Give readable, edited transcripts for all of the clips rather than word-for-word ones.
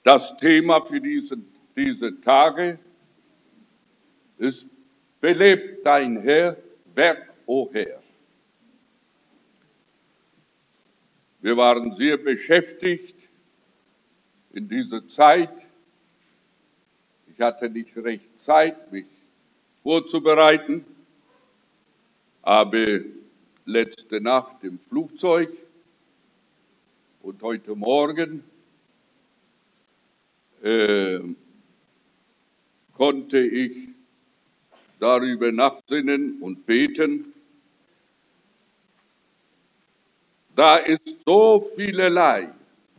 Das Thema für diese Tage ist: Belebt dein Herr, Werk, o Herr. Wir waren sehr beschäftigt in dieser Zeit. Ich hatte nicht recht Zeit, mich vorzubereiten, aber letzte Nacht im Flugzeug und heute Morgen konnte ich darüber nachsinnen und beten. Da ist so vielerlei,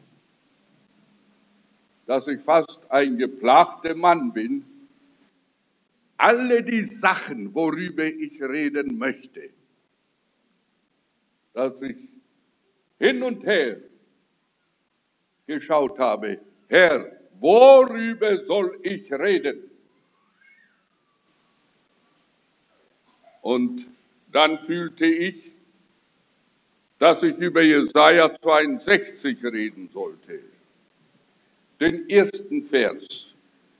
dass ich fast ein geplagter Mann bin. Alle die Sachen, worüber ich reden möchte, dass ich hin und her geschaut habe: Herr, worüber soll ich reden? Und dann fühlte ich, dass ich über Jesaja 62 reden sollte. Den ersten Vers.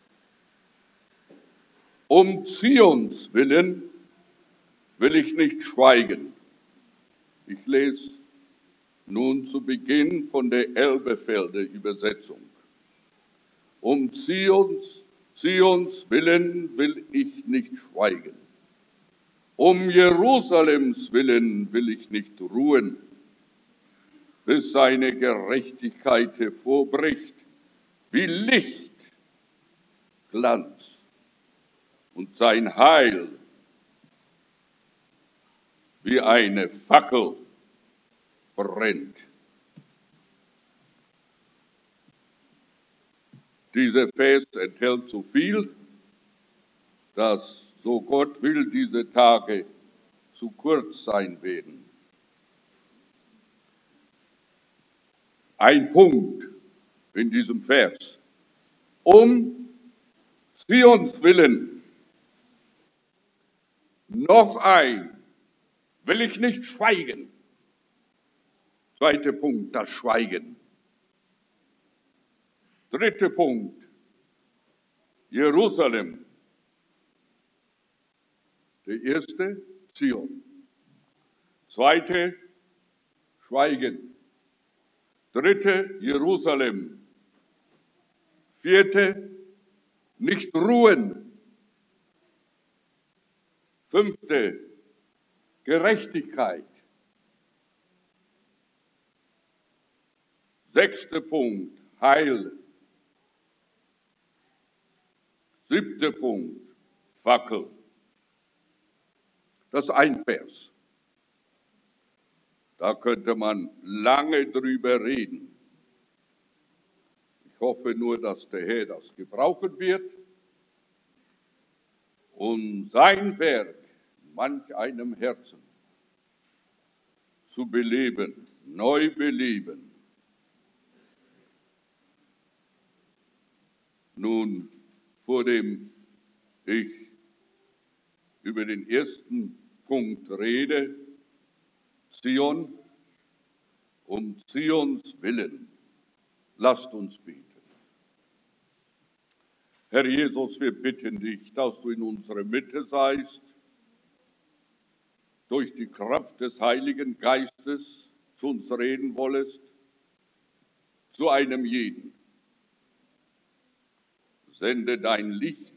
Um Zions willen will ich nicht schweigen. Ich lese nun zu Beginn von der Elberfelder Übersetzung. Um Zions willen will ich nicht schweigen. Um Jerusalems willen will ich nicht ruhen, bis seine Gerechtigkeit hervorbricht wie Licht, Glanz, und sein Heil wie eine Fackel brennt. Dieser Vers enthält so viel, dass, so Gott will, diese Tage zu kurz sein werden. Ein Punkt in diesem Vers. Um Zions willen, noch ein, will ich nicht schweigen. Zweiter Punkt, das Schweigen. Dritter Punkt, Jerusalem. Der erste, Zion. Zweite, Schweigen. Dritte, Jerusalem. Vierte, nicht ruhen. Fünfte, Gerechtigkeit. Sechster Punkt, Heil. Siebter Punkt, Fackel. Das ist ein Vers. Da könnte man lange drüber reden. Ich hoffe nur, dass der Herr das gebrauchen wird, um sein Werk in manch einem Herzen zu beleben, neu beleben. Nun, vor dem ich über den ersten Punkt rede, Zion, um Zions willen, lasst uns beten. Herr Jesus, wir bitten dich, dass du in unserer Mitte seist, durch die Kraft des Heiligen Geistes zu uns reden wollest, zu einem jeden. Sende dein Licht,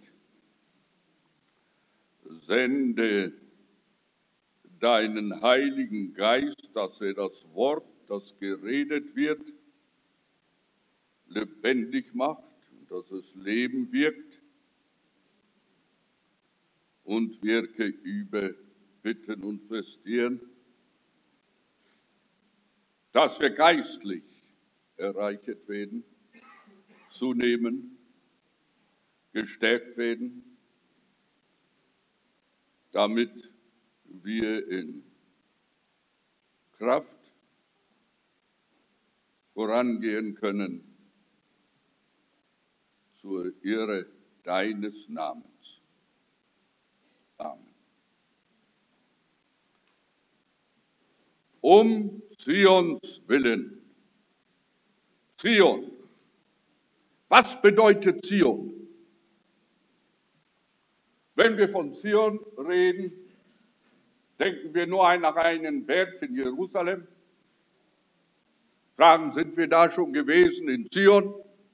sende deinen Heiligen Geist, dass er das Wort, das geredet wird, lebendig macht und dass es Leben wirkt und wirke über Bitten und Festieren, dass wir geistlich erreicht werden, zunehmen, gestärkt werden, damit wir in Kraft vorangehen können zur Ehre deines Namens. Amen. Um Zions willen. Zion. Was bedeutet Zion? Wenn wir von Zion reden, denken wir nur an einen Berg in Jerusalem? Fragen, sind wir da schon gewesen in Zion?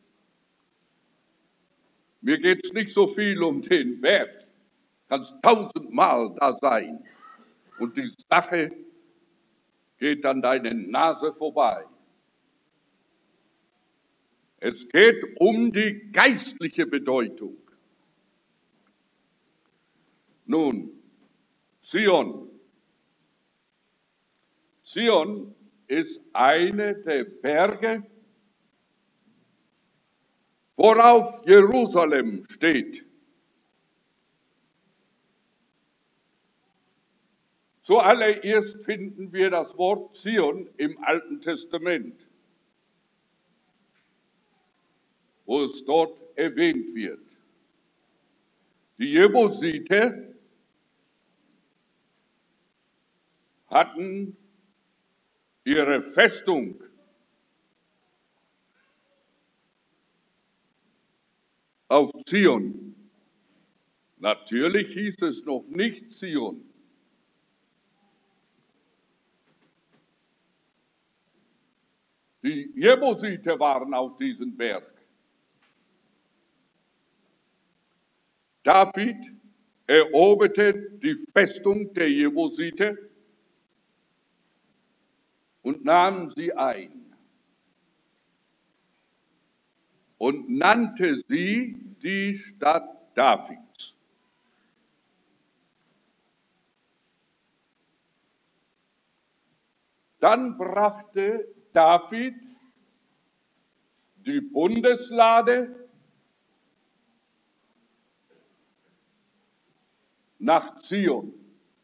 Mir geht es nicht so viel um den Berg. Kannst 1000-mal da sein. Und die Sache geht an deiner Nase vorbei. Es geht um die geistliche Bedeutung. Nun, Zion. Zion ist eine der Berge, worauf Jerusalem steht. Zuallererst finden wir das Wort Zion im Alten Testament, wo es dort erwähnt wird. Die Jebusiter hatten ihre Festung auf Zion. Natürlich hieß es noch nicht Zion. Die Jebusiter waren auf diesem Berg. David eroberte die Festung der Jebusiter und nahm sie ein und nannte sie die Stadt Davids. Dann brachte David die Bundeslade nach Zion.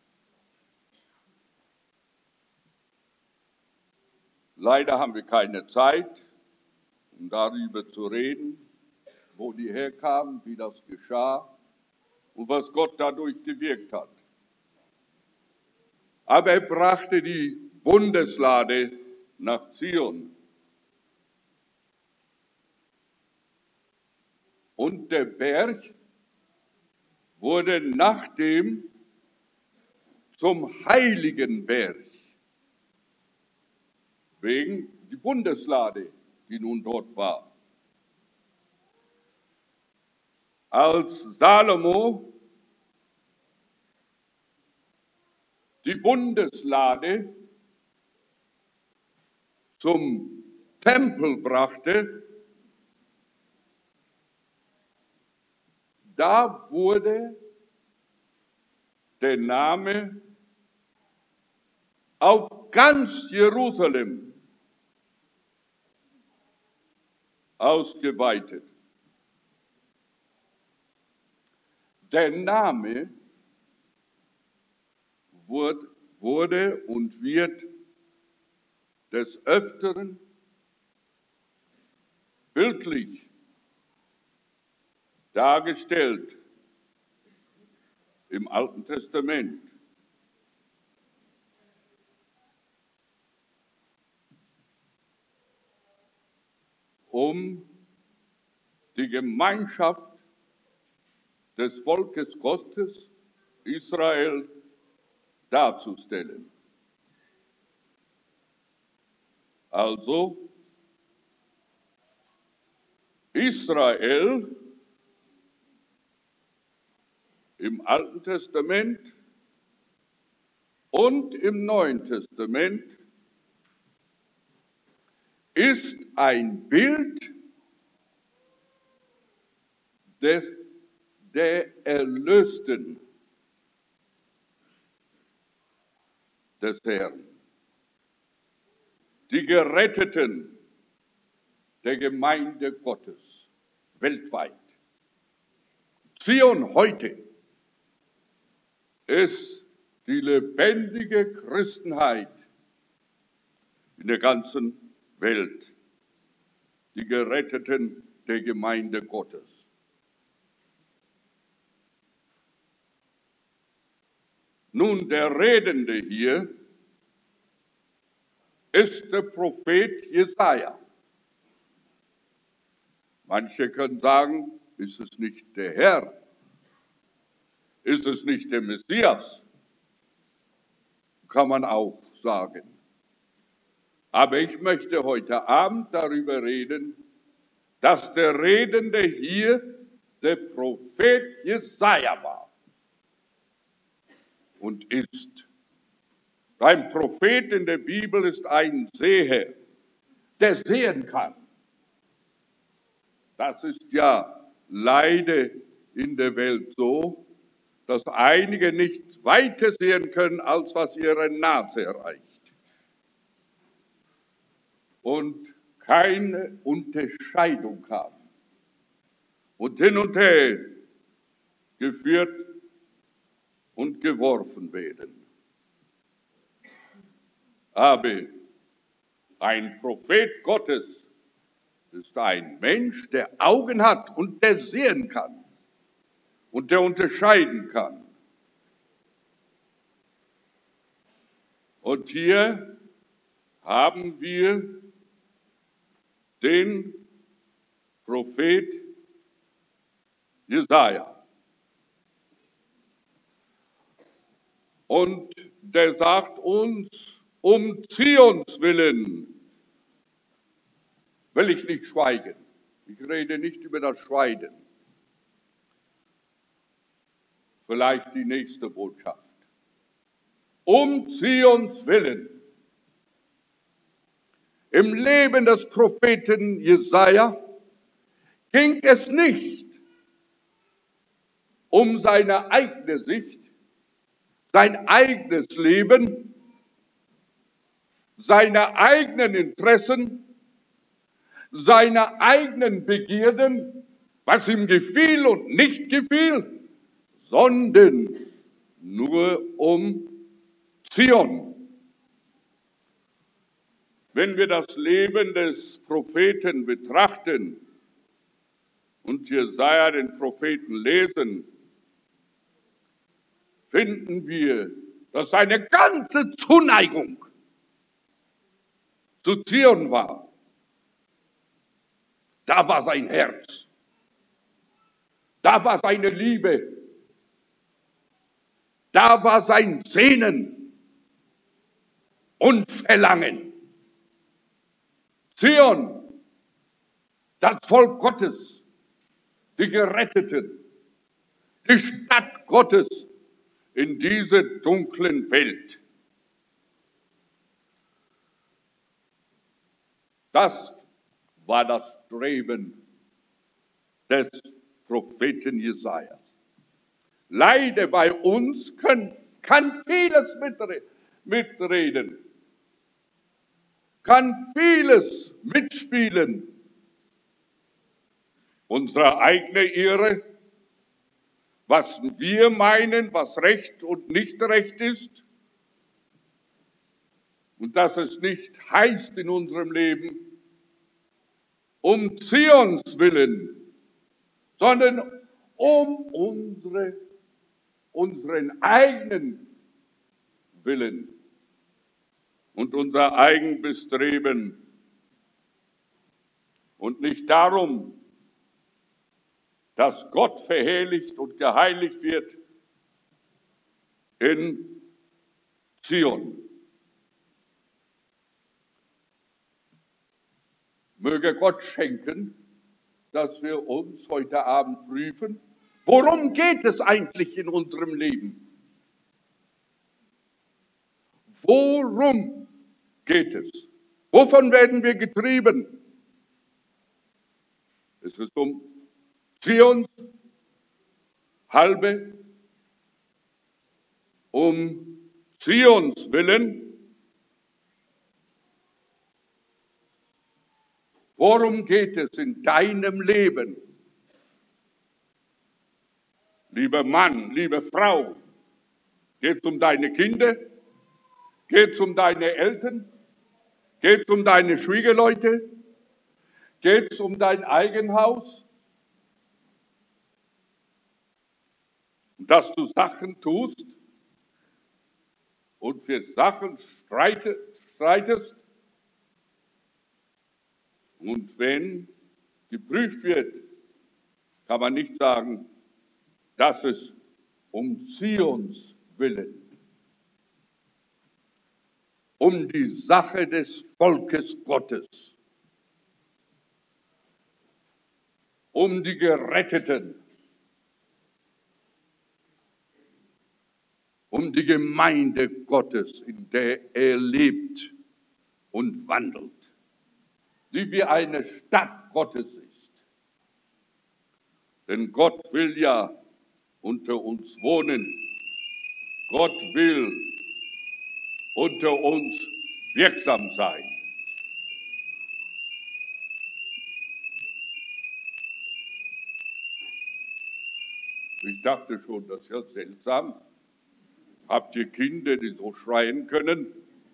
Leider haben wir keine Zeit, um darüber zu reden, wo die herkamen, wie das geschah und was Gott dadurch gewirkt hat. Aber er brachte die Bundeslade nach Zion. Und der Berg wurde nachdem zum heiligen Berg, wegen die Bundeslade, die nun dort war. Als Salomo die Bundeslade zum Tempel brachte, da wurde der Name auf ganz Jerusalem ausgeweitet. Der Name wurde und wird des Öfteren bildlich dargestellt im Alten Testament. Um die Gemeinschaft des Volkes Gottes, Israel, darzustellen. Also Israel im Alten Testament und im Neuen Testament ist ein Bild der Erlösten des Herrn, die Geretteten der Gemeinde Gottes weltweit. Zion heute ist die lebendige Christenheit in der ganzen Welt, die Geretteten der Gemeinde Gottes. Nun, der Redende hier ist der Prophet Jesaja. Manche können sagen, ist es nicht der Herr? Ist es nicht der Messias? Kann man auch sagen. Aber ich möchte heute Abend darüber reden, dass der Redende hier der Prophet Jesaja war und ist. Ein Prophet in der Bibel ist ein Seher, der sehen kann. Das ist ja leider in der Welt so, dass einige nicht weiter sehen können, als was ihre Nase erreicht. Und keine Unterscheidung haben. Und hin und her geführt und geworfen werden. Aber ein Prophet Gottes ist ein Mensch, der Augen hat und der sehen kann und der unterscheiden kann. Und hier haben wir den Prophet Jesaja. Und der sagt uns, um Zions willen will ich nicht schweigen. Ich rede nicht über das Schweigen. Vielleicht die nächste Botschaft. Um Zions willen. Im Leben des Propheten Jesaja ging es nicht um seine eigene Sicht, sein eigenes Leben, seine eigenen Interessen, seine eigenen Begierden, was ihm gefiel und nicht gefiel, sondern nur um Zion. Wenn wir das Leben des Propheten betrachten und Jesaja, den Propheten, lesen, finden wir, dass seine ganze Zuneigung zu Zion war. Da war sein Herz. Da war seine Liebe. Da war sein Sehnen und Verlangen. Zion, das Volk Gottes, die Geretteten, die Stadt Gottes in dieser dunklen Welt. Das war das Streben des Propheten Jesaja. Leider bei uns kann vieles mitreden, kann vieles mitspielen. Unsere eigene Ehre, was wir meinen, was recht und nicht recht ist. Und dass es nicht heißt in unserem Leben, um Zions willen, sondern um unseren eigenen Willen und unser Eigenbestreben und nicht darum, dass Gott verherrlicht und geheiligt wird in Zion. Möge Gott schenken, dass wir uns heute Abend prüfen, worum geht es eigentlich in unserem Leben? Worum geht es? Wovon werden wir getrieben? Es ist um Zions halbe, um Zions willen. Worum geht es in deinem Leben? Lieber Mann, liebe Frau, geht es um deine Kinder? Geht es um deine Eltern? Geht es um deine Schwiegerleute? Geht es um dein Eigenhaus? Dass du Sachen tust und für Sachen streitest? Und wenn geprüft wird, kann man nicht sagen, dass es um Zions willen, um die Sache des Volkes Gottes, um die Geretteten, um die Gemeinde Gottes, in der er lebt und wandelt, die wie eine Stadt Gottes ist. Denn Gott will ja unter uns wohnen. Gott will unter uns wirksam sein. Ich dachte schon, das ist ja seltsam. Habt ihr Kinder, die so schreien können?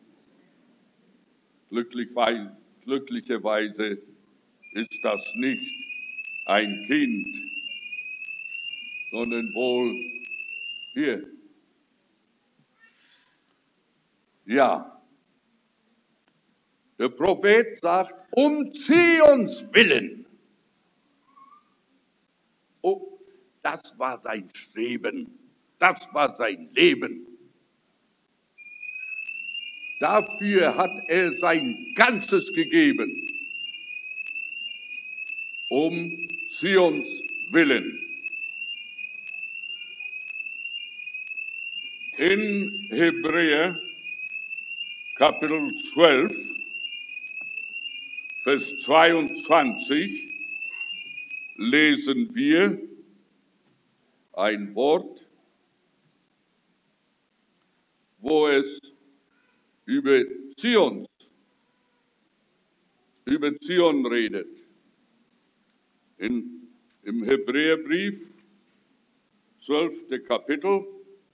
Glücklicherweise ist das nicht ein Kind, sondern wohl hier. Ja, der Prophet sagt, um Zions willen. Oh, das war sein Streben, das war sein Leben. Dafür hat er sein Ganzes gegeben, um Zions willen. In Hebräer Kapitel 12, Vers 22 lesen wir ein Wort, wo es über Zion redet. Im Hebräerbrief, 12. Kapitel,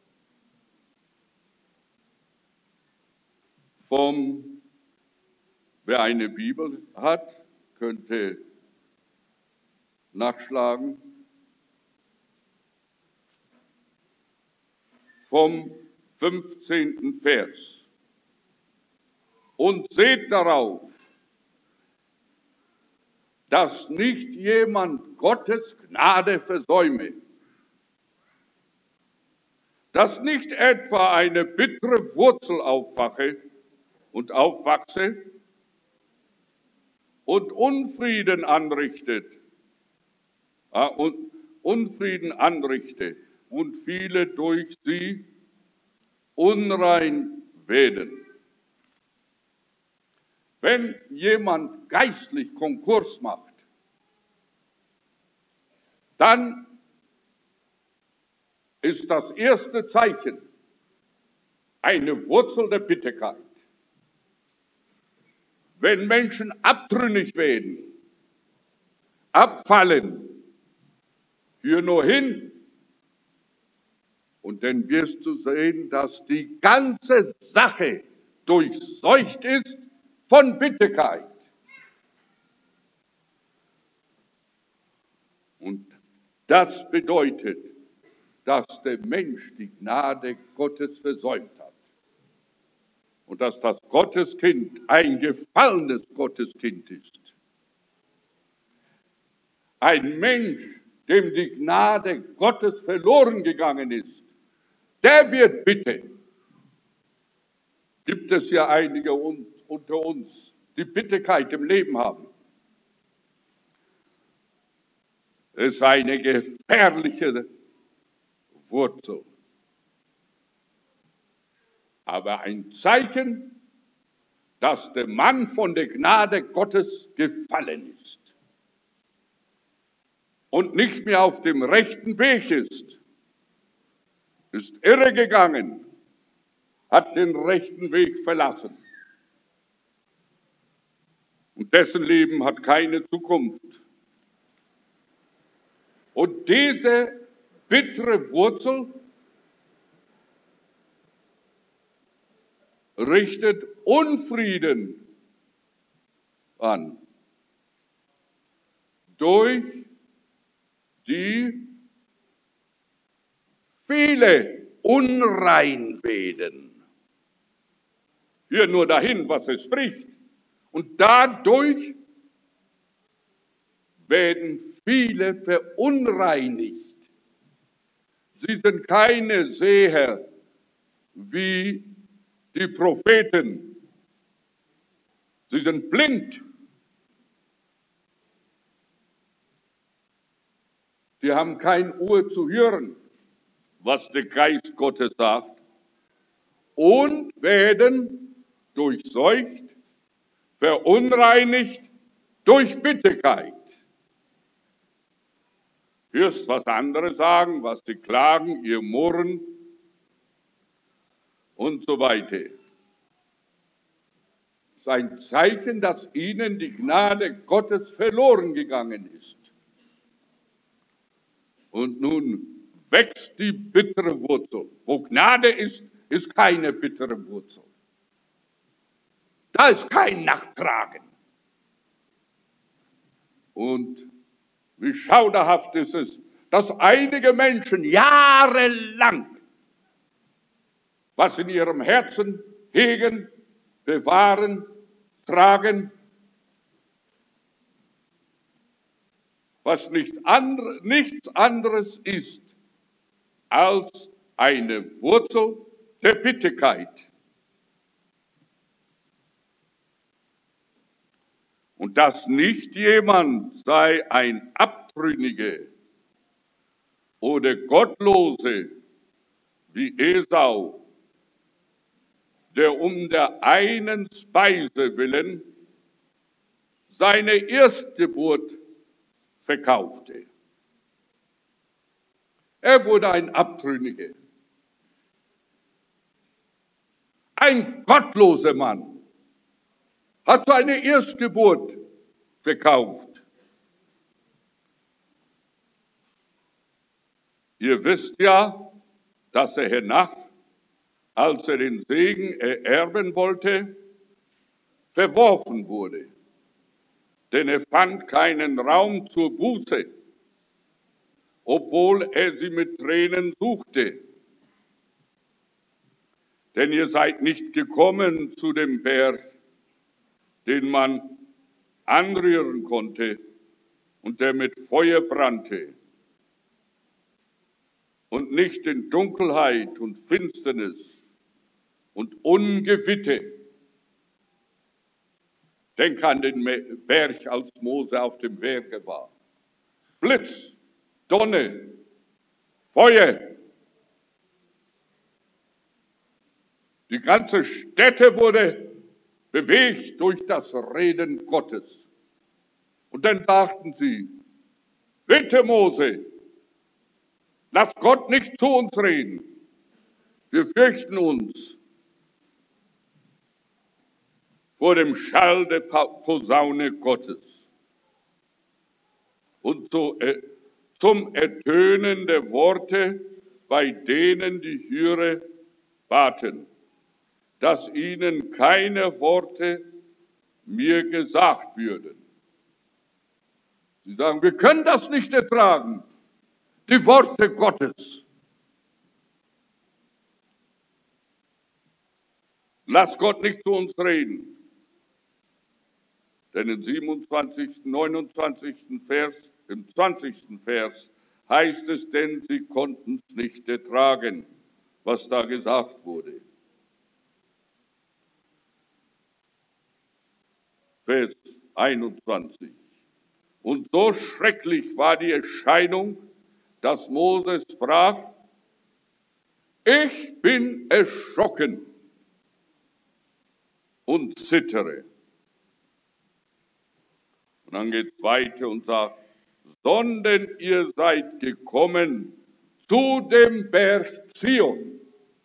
wer eine Bibel hat, könnte nachschlagen, vom 15. Vers. Und seht darauf, dass nicht jemand Gottes Gnade versäume, dass nicht etwa eine bittere Wurzel aufwachse und Unfrieden anrichte und viele durch sie unrein werden. Wenn jemand geistlich Konkurs macht, dann ist das erste Zeichen eine Wurzel der Bitterkeit. Wenn Menschen abtrünnig werden, abfallen, hör nur hin, und dann wirst du sehen, dass die ganze Sache durchseucht ist von Bitterkeit. Und das bedeutet, dass der Mensch die Gnade Gottes versäumt hat. Und dass das Gotteskind ein gefallenes Gotteskind ist. Ein Mensch, dem die Gnade Gottes verloren gegangen ist, der wird bitten. Gibt es ja einige unter uns, die Bitterkeit im Leben haben. Es ist eine gefährliche Wurzel. Aber ein Zeichen, dass der Mann von der Gnade Gottes gefallen ist und nicht mehr auf dem rechten Weg ist irregegangen, hat den rechten Weg verlassen. Und dessen Leben hat keine Zukunft. Und diese bittere Wurzel richtet Unfrieden an durch die viele unrein werden. Hier nur dahin, was es spricht. Und dadurch werden viele verunreinigt. Sie sind keine Seher wie die Propheten. Sie sind blind. Sie haben kein Ohr zu hören, was der Geist Gottes sagt, und werden durchseucht, verunreinigt durch Bitterkeit. Hörst, was andere sagen, was sie klagen, ihr Murren und so weiter. Das ist ein Zeichen, dass ihnen die Gnade Gottes verloren gegangen ist. Und nun wächst die bittere Wurzel. Wo Gnade ist, ist keine bittere Wurzel. Da ist kein Nachtragen. Und wie schauderhaft ist es, dass einige Menschen jahrelang, was in ihrem Herzen hegen, bewahren, tragen, was nichts anderes ist als eine Wurzel der Bitterkeit. Und dass nicht jemand sei ein Abtrünniger oder Gottlose wie Esau, der um der einen Speise willen seine Erstgeburt verkaufte. Er wurde ein Abtrünniger, ein gottloser Mann, hat seine Erstgeburt verkauft. Ihr wisst ja, dass er hernach, als er den Segen ererben wollte, verworfen wurde. Denn er fand keinen Raum zur Buße, obwohl er sie mit Tränen suchte. Denn ihr seid nicht gekommen zu dem Berg, den man anrühren konnte und der mit Feuer brannte, und nicht in Dunkelheit und Finsternis und Ungewitter. Denk an den Berg, als Mose auf dem Berge war. Blitz, Donner, Feuer. Die ganze Stätte wurde bewegt durch das Reden Gottes. Und dann sagten sie, bitte Mose, lass Gott nicht zu uns reden. Wir fürchten uns vor dem Schall der Posaune Gottes. Und zum Ertönen der Worte, bei denen die Hörer baten, dass ihnen keine Worte mir gesagt würden. Sie sagen, wir können das nicht ertragen, die Worte Gottes. Lass Gott nicht zu uns reden. Denn im 27., 29. Vers, im 20. Vers heißt es, denn sie konnten es nicht ertragen, was da gesagt wurde. Vers 21. Und so schrecklich war die Erscheinung, dass Mose sprach, ich bin erschrocken und zittere. Und dann geht es weiter und sagt, sondern ihr seid gekommen zu dem Berg Zion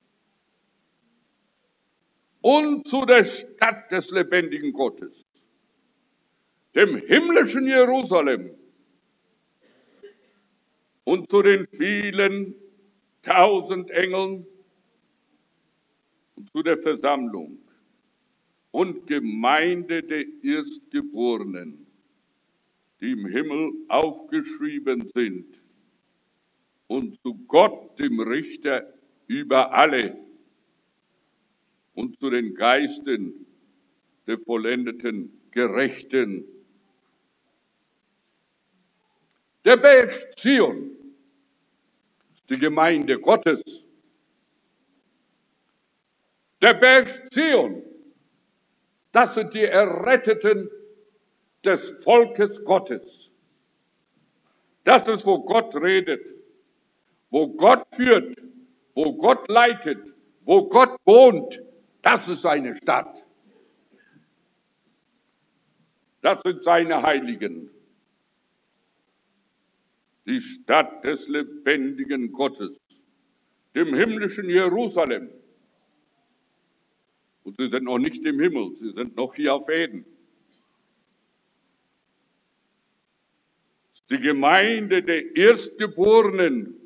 und zu der Stadt des lebendigen Gottes, dem himmlischen Jerusalem und zu den vielen 1000 Engeln und zu der Versammlung und Gemeinde der Erstgeborenen, die im Himmel aufgeschrieben sind, und zu Gott, dem Richter über alle, und zu den Geistern der vollendeten Gerechten. Der Berg Zion ist die Gemeinde Gottes. Der Berg Zion, das sind die Erretteten des Volkes Gottes. Das ist, wo Gott redet, wo Gott führt, wo Gott leitet, wo Gott wohnt. Das ist seine Stadt. Das sind seine Heiligen. Die Stadt des lebendigen Gottes, dem himmlischen Jerusalem. Und sie sind noch nicht im Himmel, sie sind noch hier auf Erden. Die Gemeinde der Erstgeborenen,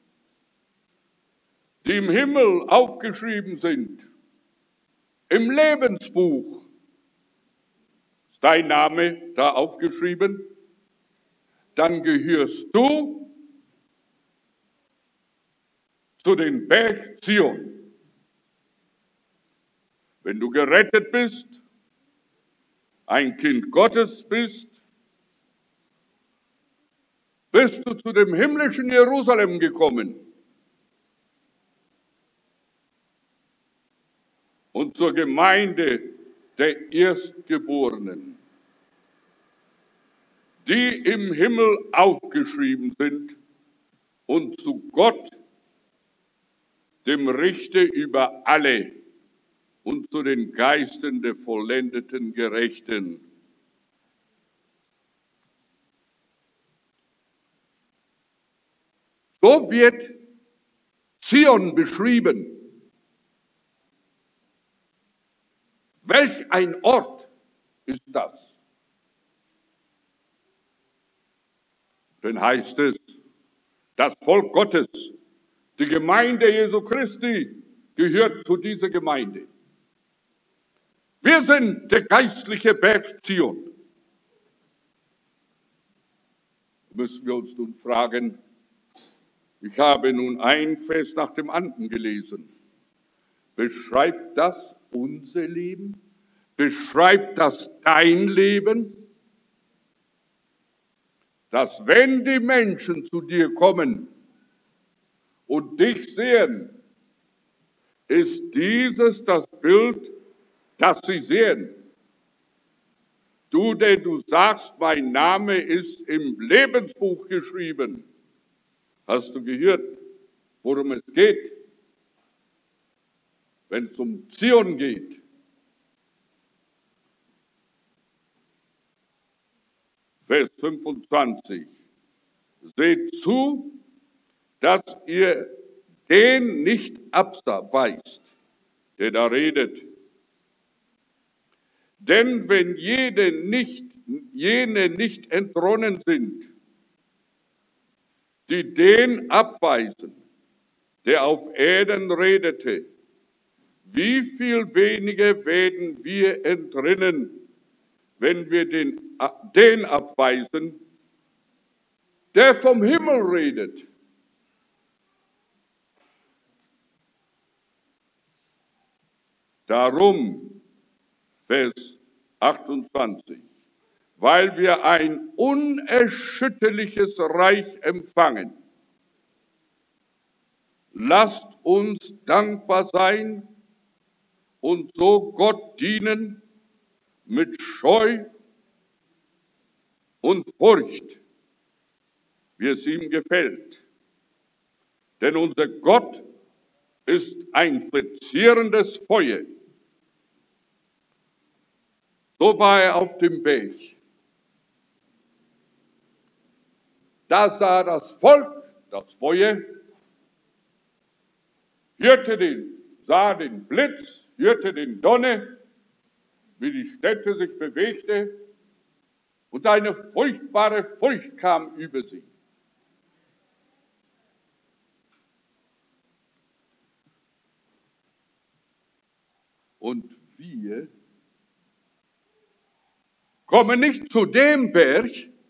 die im Himmel aufgeschrieben sind, im Lebensbuch. Ist dein Name da aufgeschrieben? Dann gehörst du zu den Berg Zion. Wenn du gerettet bist, ein Kind Gottes bist, bist du zu dem himmlischen Jerusalem gekommen und zur Gemeinde der Erstgeborenen, die im Himmel aufgeschrieben sind und zu Gott, dem Richter über alle, und zu den Geistern der vollendeten Gerechten. So wird Zion beschrieben. Welch ein Ort ist das? Dann heißt es, das Volk Gottes, die Gemeinde Jesu Christi, gehört zu dieser Gemeinde. Wir sind der geistliche Berg Zion. Müssen wir uns nun fragen, ich habe nun ein Vers nach dem anderen gelesen. Beschreibt das unser Leben? Beschreibt das dein Leben? Dass wenn die Menschen zu dir kommen und dich sehen, ist dieses das Bild, das sie sehen. Du, der du sagst, mein Name ist im Lebensbuch geschrieben. Hast du gehört, worum es geht? Wenn es um Zion geht. Vers 25. Seht zu, dass ihr den nicht abweist, der da redet. Denn wenn jene nicht entronnen sind, die den abweisen, der auf Erden redete, wie viel weniger werden wir entrinnen, wenn wir den abweisen, der vom Himmel redet. Darum, Vers 28, weil wir ein unerschütterliches Reich empfangen, lasst uns dankbar sein und so Gott dienen mit Scheu und Furcht, wie es ihm gefällt. Denn unser Gott ist ein verzehrendes Feuer. So war er auf dem Berg. Da sah das Volk das Feuer, sah den Blitz, hörte den Donner, wie die Städte sich bewegte, und eine furchtbare Furcht kam über sie. Und wir kommen nicht zu dem Berg,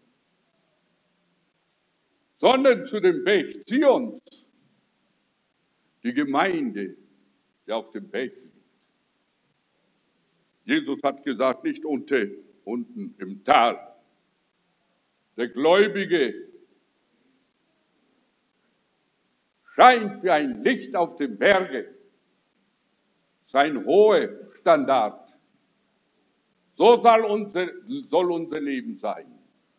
sondern zu dem Berg Zions, die Gemeinde, die auf dem Berg liegt. Jesus hat gesagt, nicht unten im Tal. Der Gläubige scheint wie ein Licht auf dem Berge, sein hoher Standard. So soll unser Leben sein.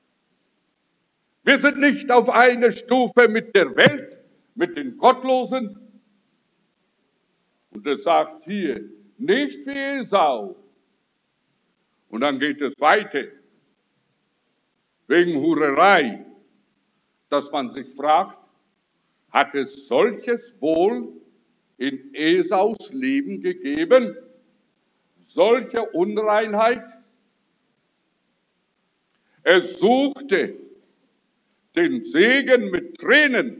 Wir sind nicht auf einer Stufe mit der Welt, mit den Gottlosen. Und es sagt hier, nicht wie Esau. Und dann geht es weiter, wegen Hurerei, dass man sich fragt, hat es solches wohl in Esaus Leben gegeben? Solche Unreinheit? Er suchte den Segen mit Tränen,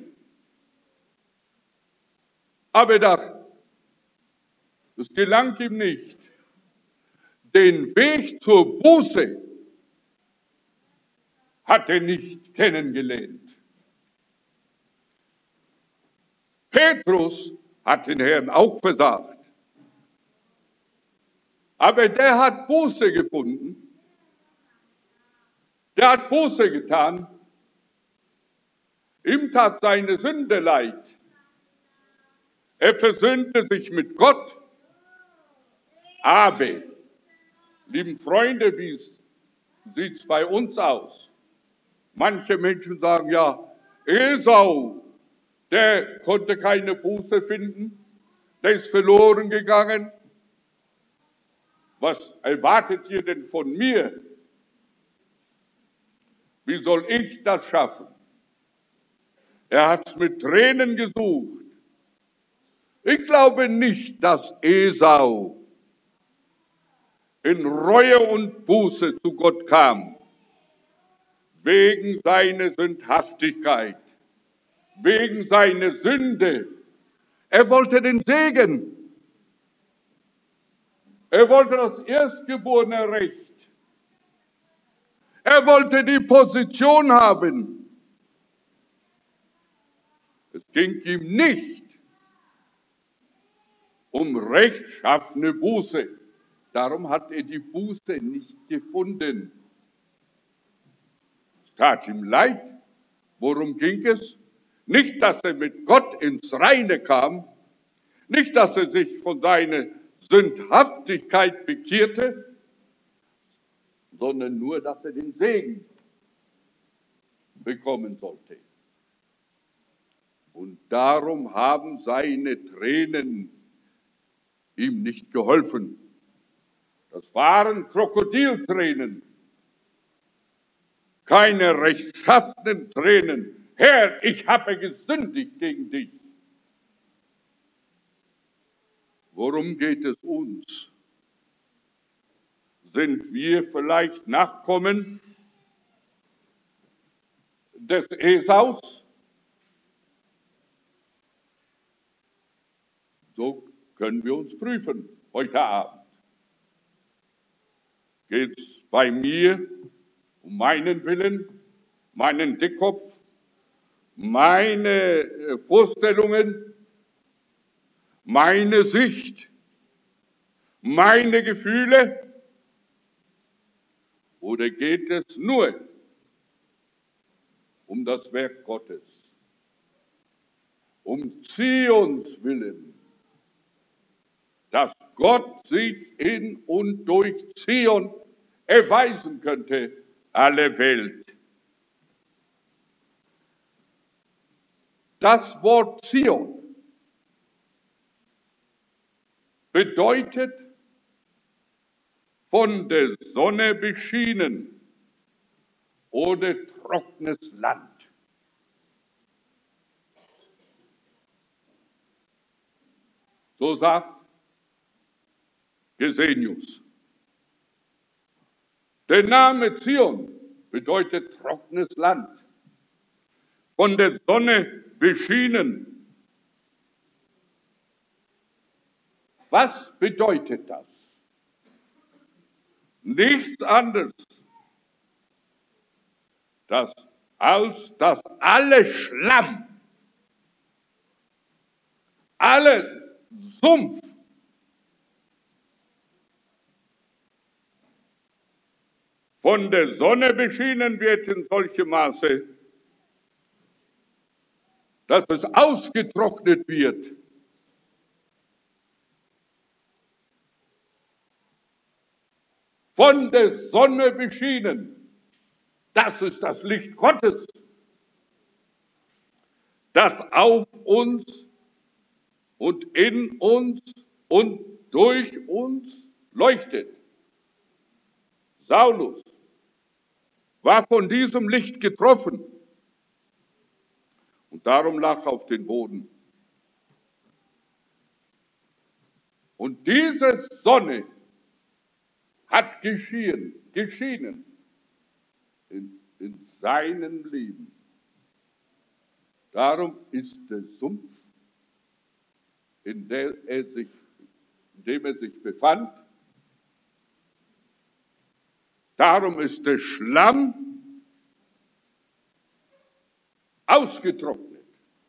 aber es gelang ihm nicht. Den Weg zur Buße hat er nicht kennengelernt. Petrus hat den Herrn auch versagt. Aber der hat Buße gefunden. Der hat Buße getan. Ihm tat seine Sünde leid. Er versöhnte sich mit Gott. Aber, lieben Freunde, wie sieht es bei uns aus? Manche Menschen sagen, ja, Esau, der konnte keine Buße finden, der ist verloren gegangen. Was erwartet ihr denn von mir? Wie soll ich das schaffen? Er hat es mit Tränen gesucht. Ich glaube nicht, dass Esau in Reue und Buße zu Gott kam, wegen seiner Sündhaftigkeit, wegen seiner Sünde. Er wollte den Segen. Er wollte das erstgeborene Recht. Er wollte die Position haben. Es ging ihm nicht um rechtschaffene Buße. Darum hat er die Buße nicht gefunden. Es tat ihm leid. Worum ging es? Nicht, dass er mit Gott ins Reine kam, nicht, dass er sich von seiner Sündhaftigkeit bekehrte, sondern nur, dass er den Segen bekommen sollte. Und darum haben seine Tränen ihm nicht geholfen. Das waren Krokodiltränen, keine rechtschaffenen Tränen. Herr, ich habe gesündigt gegen dich. Worum geht es uns? Sind wir vielleicht Nachkommen des Esaus? So können wir uns prüfen heute Abend. Geht es bei mir um meinen Willen, meinen Dickkopf, meine Vorstellungen, meine Sicht, meine Gefühle? Oder geht es nur um das Werk Gottes, um Zions willen, dass Gott sich in und durch Zion erweisen könnte, alle Welt? Das Wort Zion bedeutet von der Sonne beschienen oder trockenes Land. So sagt Gesenius. Der Name Zion bedeutet trockenes Land, von der Sonne beschienen. Was bedeutet das? Nichts anderes, als dass alle Schlamm, alle Sumpf von der Sonne beschienen wird in solchem Maße, dass es ausgetrocknet wird. Von der Sonne beschienen. Das ist das Licht Gottes, das auf uns und in uns und durch uns leuchtet. Saulus war von diesem Licht getroffen und darum lag er auf den Boden. Und diese Sonne hat geschienen in seinem Leben. Darum ist der Sumpf, in dem er sich befand, darum ist der Schlamm ausgetrocknet.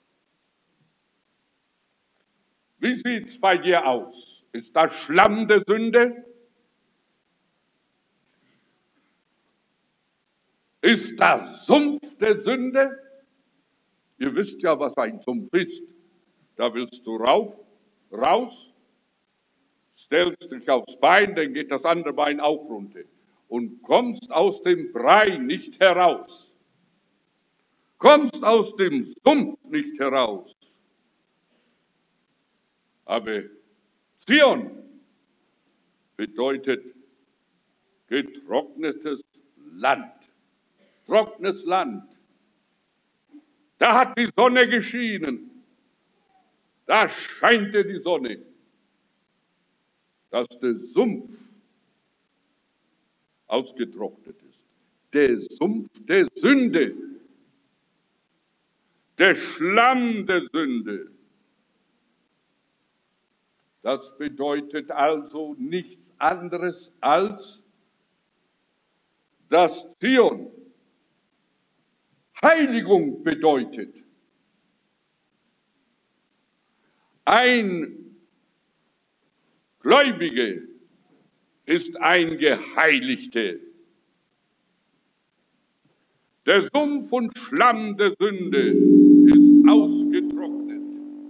Wie sieht es bei dir aus? Ist das Schlamm der Sünde? Ist das Sumpf der Sünde? Ihr wisst ja, was ein Sumpf ist. Da willst du raus, stellst dich aufs Bein, dann geht das andere Bein auch runter und kommst aus dem Brei nicht heraus. Kommst aus dem Sumpf nicht heraus. Aber Zion bedeutet getrocknetes Land. Trockenes Land. Da hat die Sonne geschienen. Da scheint dir die Sonne. Dass der Sumpf ausgetrocknet ist. Der Sumpf der Sünde. Der Schlamm der Sünde. Das bedeutet also nichts anderes als, dass Zion Heiligung bedeutet. Ein Gläubiger ist ein Geheiligter. Der Sumpf und Schlamm der Sünde ist ausgetrocknet.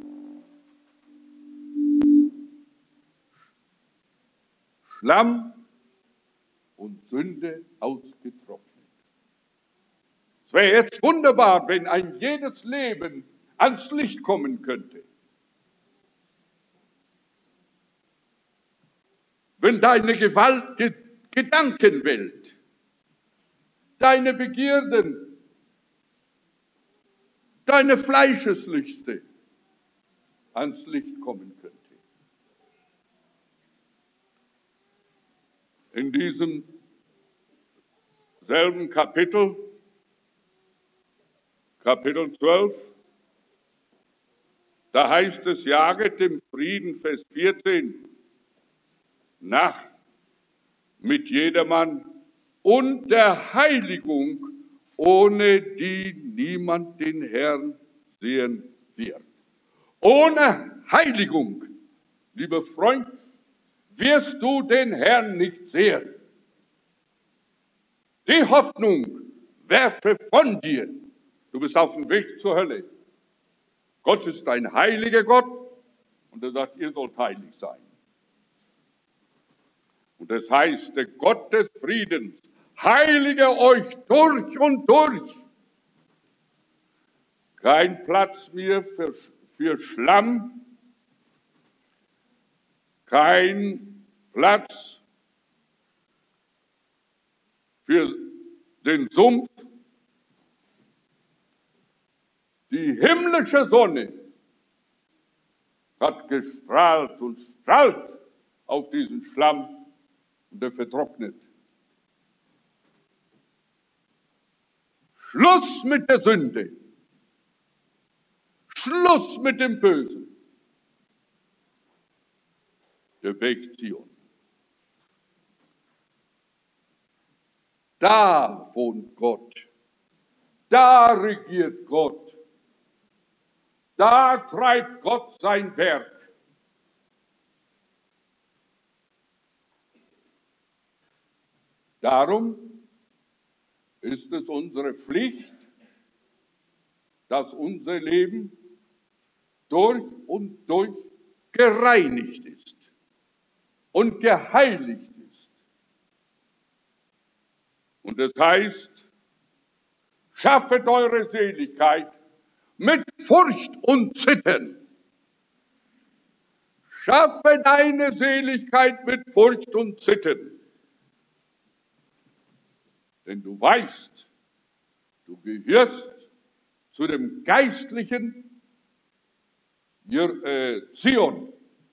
Schlamm und Sünde ausgetrocknet. Es wäre jetzt wunderbar, wenn ein jedes Leben ans Licht kommen könnte. Wenn deine Gedankenwelt, deine Begierden, deine Fleischeslüste ans Licht kommen könnte. In diesem selben Kapitel 12, da heißt es, jaget dem Frieden, Vers 14, nach mit jedermann und der Heiligung, ohne die niemand den Herrn sehen wird. Ohne Heiligung, lieber Freund, wirst du den Herrn nicht sehen. Die Hoffnung werfe von dir. Du bist auf dem Weg zur Hölle. Gott ist ein heiliger Gott und er sagt, ihr sollt heilig sein. Und das heißt, der Gott des Friedens heilige euch durch und durch. Kein Platz mehr für Schlamm, kein Platz für den Sumpf. Die himmlische Sonne hat gestrahlt und strahlt auf diesen Schlamm und er vertrocknet. Schluss mit der Sünde. Schluss mit dem Bösen. Der Weg Zion. Da wohnt Gott. Da regiert Gott. Da treibt Gott sein Werk. Darum ist es unsere Pflicht, dass unser Leben durch und durch gereinigt ist und geheiligt ist. Und es heißt, schaffet eure Seligkeit mit Furcht und Zittern. Schaffe deine Seligkeit mit Furcht und Zittern. Denn du weißt, du gehörst zu dem geistlichen Zion.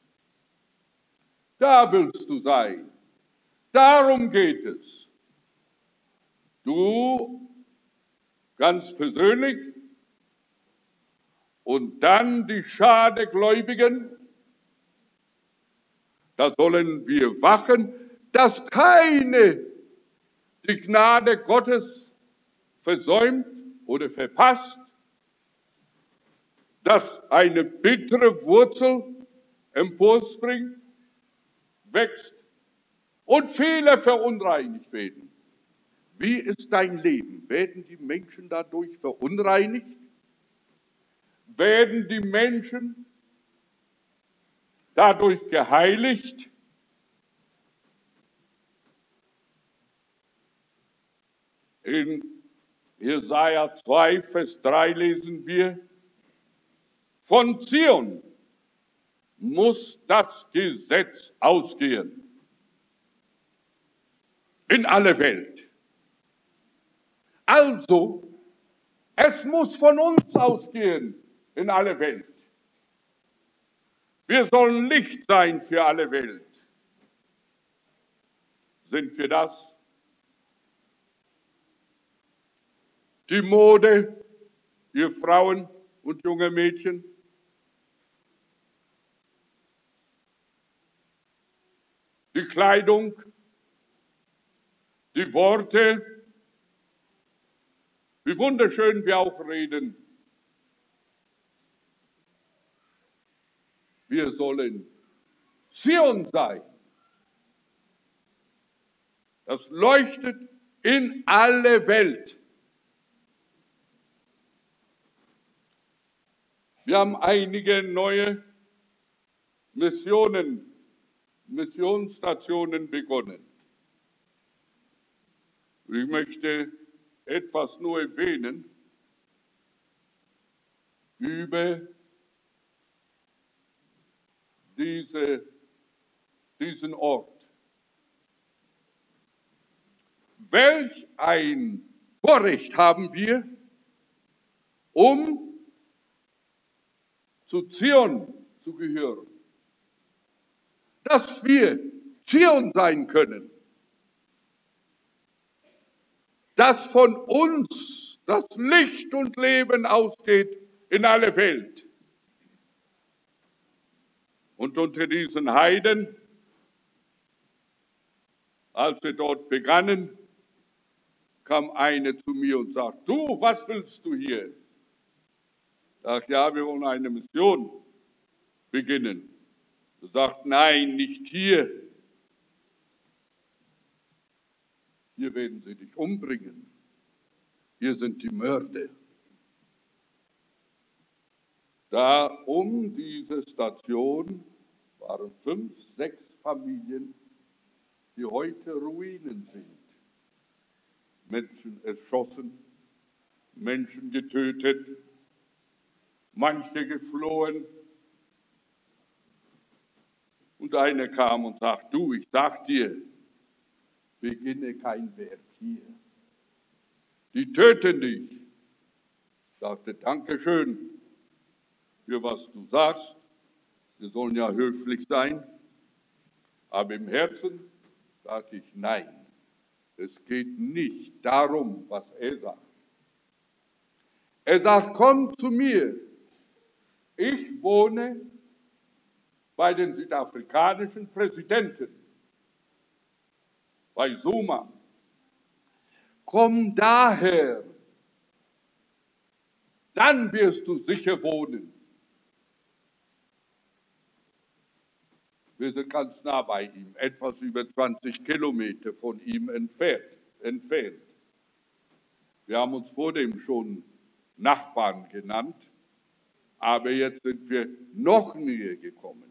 Da willst du sein. Darum geht es. Du ganz persönlich und dann die Schar der Gläubigen. Da sollen wir wachen, dass keine die Gnade Gottes versäumt oder verpasst, dass eine bittere Wurzel emporspringt, wächst und viele verunreinigt werden. Wie ist dein Leben? Werden die Menschen dadurch verunreinigt? Werden die Menschen dadurch geheiligt? In Jesaja 2, Vers 3 lesen wir, von Zion muss das Gesetz ausgehen. In alle Welt. Also, es muss von uns ausgehen in alle Welt. Wir sollen Licht sein für alle Welt. Sind wir das? Die Mode, ihr Frauen und junge Mädchen, die Kleidung, die Worte, wie wunderschön wir auch reden. Wir sollen Zion sein. Das leuchtet in alle Welt. Wir haben einige neue Missionsstationen begonnen. Ich möchte etwas nur erwähnen über diesen Ort. Welch ein Vorrecht haben wir, um zu Zion zu gehören. Dass wir Zion sein können. Dass von uns das Licht und Leben ausgeht in alle Welt. Und unter diesen Heiden, als wir dort begannen, kam eine zu mir und sagte, du, was willst du hier? Ich sagte, ja, wir wollen eine Mission beginnen. Er sagt, nein, nicht hier. Hier werden sie dich umbringen. Hier sind die Mörder. Da um diese Station waren 5, 6 Familien, die heute Ruinen sind. Menschen erschossen, Menschen getötet, manche geflohen. Und einer kam und sagte, du, ich sag dir, beginne kein Werk hier. Die töten dich. Ich sagte, Dankeschön für was du sagst. Wir sollen ja höflich sein. Aber im Herzen sage ich, nein. Es geht nicht darum, was er sagt. Er sagt, komm zu mir. Ich wohne bei den südafrikanischen Präsidenten, bei Zuma. Komm daher, dann wirst du sicher wohnen. Wir sind ganz nah bei ihm, etwas über 20 Kilometer von ihm entfernt. Wir haben uns vor dem schon Nachbarn genannt, Aber jetzt sind wir noch näher gekommen.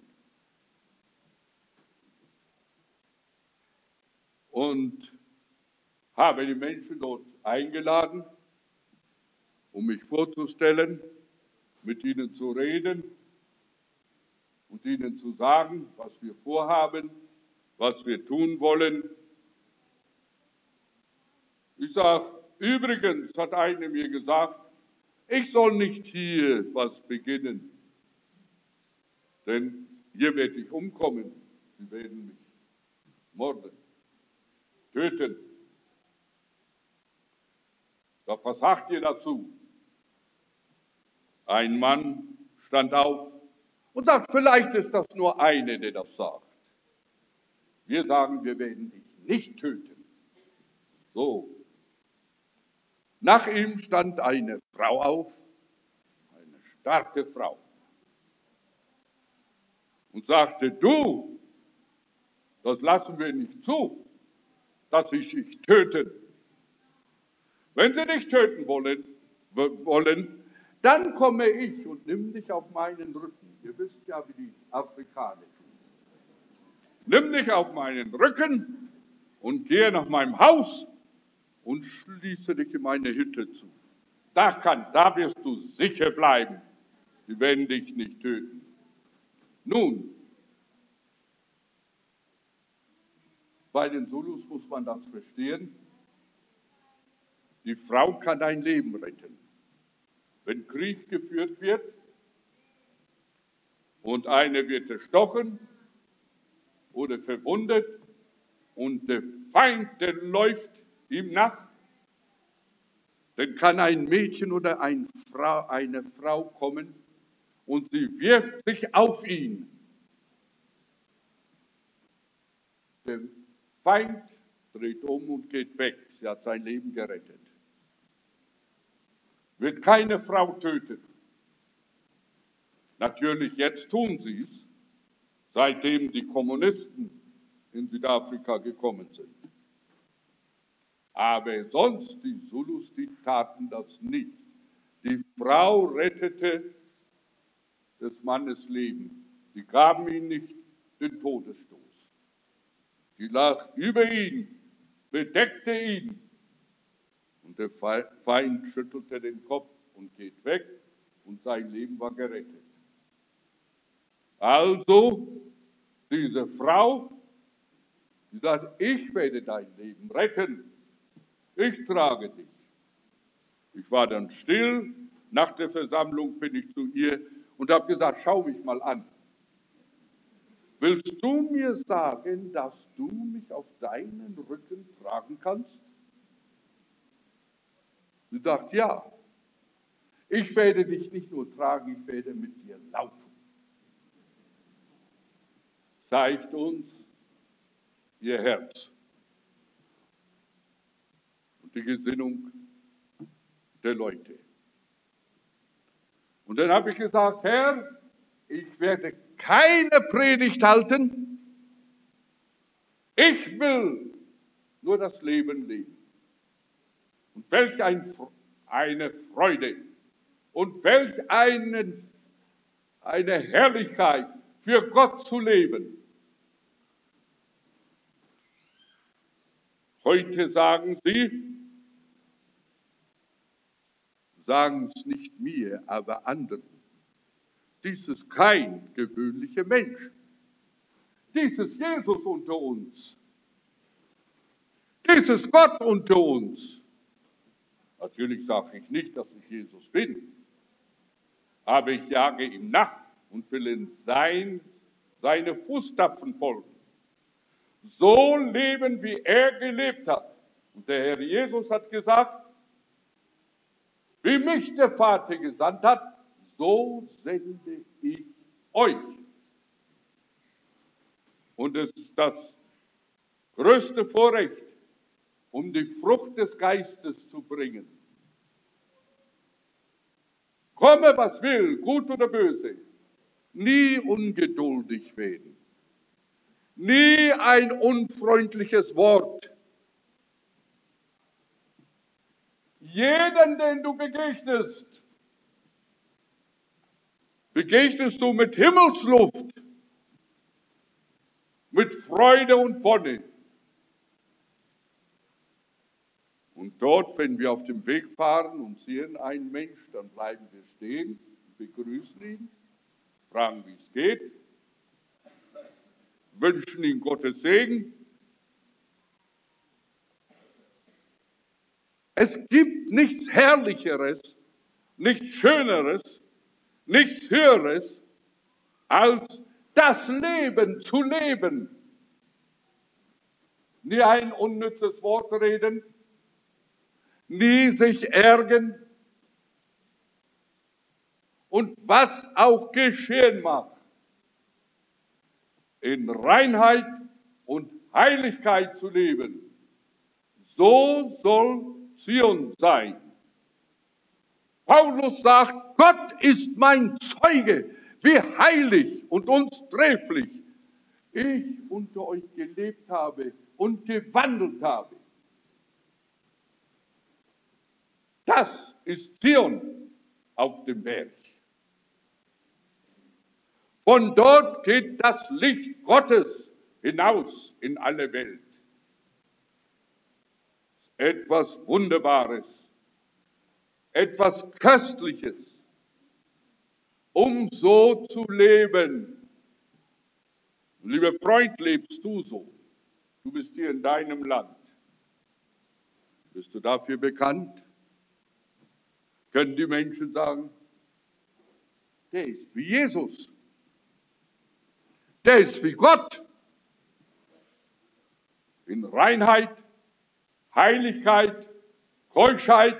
Und habe die Menschen dort eingeladen, um mich vorzustellen, mit ihnen zu reden und ihnen zu sagen, was wir vorhaben, was wir tun wollen. Ich sage, übrigens hat einer mir gesagt, ich soll nicht hier was beginnen, denn hier werde ich umkommen. Sie werden mich morden, töten. Doch was sagt ihr dazu? Ein Mann stand auf und sagt, vielleicht ist das nur eine, der das sagt. Wir sagen, wir werden dich nicht töten. So. Nach ihm stand eine Frau auf, eine starke Frau, und sagte, du, das lassen wir nicht zu, dass sie dich töten. Wenn sie dich töten wollen, dann komme ich und nimm dich auf meinen Rücken. Ihr wisst ja, wie die Afrikaner tun. Nimm dich auf meinen Rücken und gehe nach meinem Haus und schließe dich in meine Hütte zu. Da wirst du sicher bleiben. Sie werden dich nicht töten. Nun, bei den Zulus muss man das verstehen. Die Frau kann ein Leben retten. Wenn Krieg geführt wird und eine wird erstochen oder verwundet und der Feind, der läuft ihm nach, dann kann ein Mädchen oder eine Frau kommen und sie wirft sich auf ihn. Der Feind dreht um und geht weg. Sie hat sein Leben gerettet. Wird keine Frau töten. Natürlich, jetzt tun sie es, seitdem die Kommunisten in Südafrika gekommen sind. Aber sonst, die Zulus, die taten das nicht. Die Frau rettete des Mannes Leben. Sie gaben ihm nicht den Todesstoß. Sie lag über ihn, bedeckte ihn. Und der Feind schüttelte den Kopf und geht weg und sein Leben war gerettet. Also, diese Frau, die sagt, ich werde dein Leben retten. Ich trage dich. Ich war dann still. Nach der Versammlung bin ich zu ihr und habe gesagt, schau mich mal an. Willst du mir sagen, dass du mich auf deinen Rücken tragen kannst? Sie sagt, ja. Ich werde dich nicht nur tragen, ich werde mit dir laufen. Zeigt uns ihr Herz und die Gesinnung der Leute. Und dann habe ich gesagt, Herr, ich werde keine Predigt halten. Ich will nur das Leben leben. Und welch eine Freude und welch eine Herrlichkeit, für Gott zu leben. Heute sagen es nicht mir, aber anderen. Dies ist kein gewöhnlicher Mensch. Dies ist Jesus unter uns. Dies ist Gott unter uns. Natürlich sage ich nicht, dass ich Jesus bin, aber ich jage ihm nach und will in seine Fußstapfen folgen. So leben, wie er gelebt hat. Und der Herr Jesus hat gesagt, wie mich der Vater gesandt hat, so sende ich euch. Und es ist das größte Vorrecht, um die Frucht des Geistes zu bringen. Komme, was will, gut oder böse, nie ungeduldig werden, nie ein unfreundliches Wort. Jeden, den du begegnest, begegnest du mit Himmelsluft, mit Freude und Wonne. Und dort, wenn wir auf dem Weg fahren und sehen einen Mensch, dann bleiben wir stehen, begrüßen ihn, fragen, wie es geht, wünschen ihm Gottes Segen. Es gibt nichts Herrlicheres, nichts Schöneres, nichts Höheres, als das Leben zu leben. Nie ein unnützes Wort reden, nie sich ärgern und was auch geschehen mag, in Reinheit und Heiligkeit zu leben. So soll Zion sein. Paulus sagt, Gott ist mein Zeuge, wie heilig und unsträflich ich unter euch gelebt habe und gewandelt habe. Das ist Zion auf dem Berg. Von dort geht das Licht Gottes hinaus in alle Welt. Etwas Wunderbares, etwas Köstliches, um so zu leben. Lieber Freund, lebst du so? Du bist hier in deinem Land. Bist du dafür bekannt? Können die Menschen sagen, der ist wie Jesus. Der ist wie Gott. In Reinheit, Heiligkeit, Keuschheit.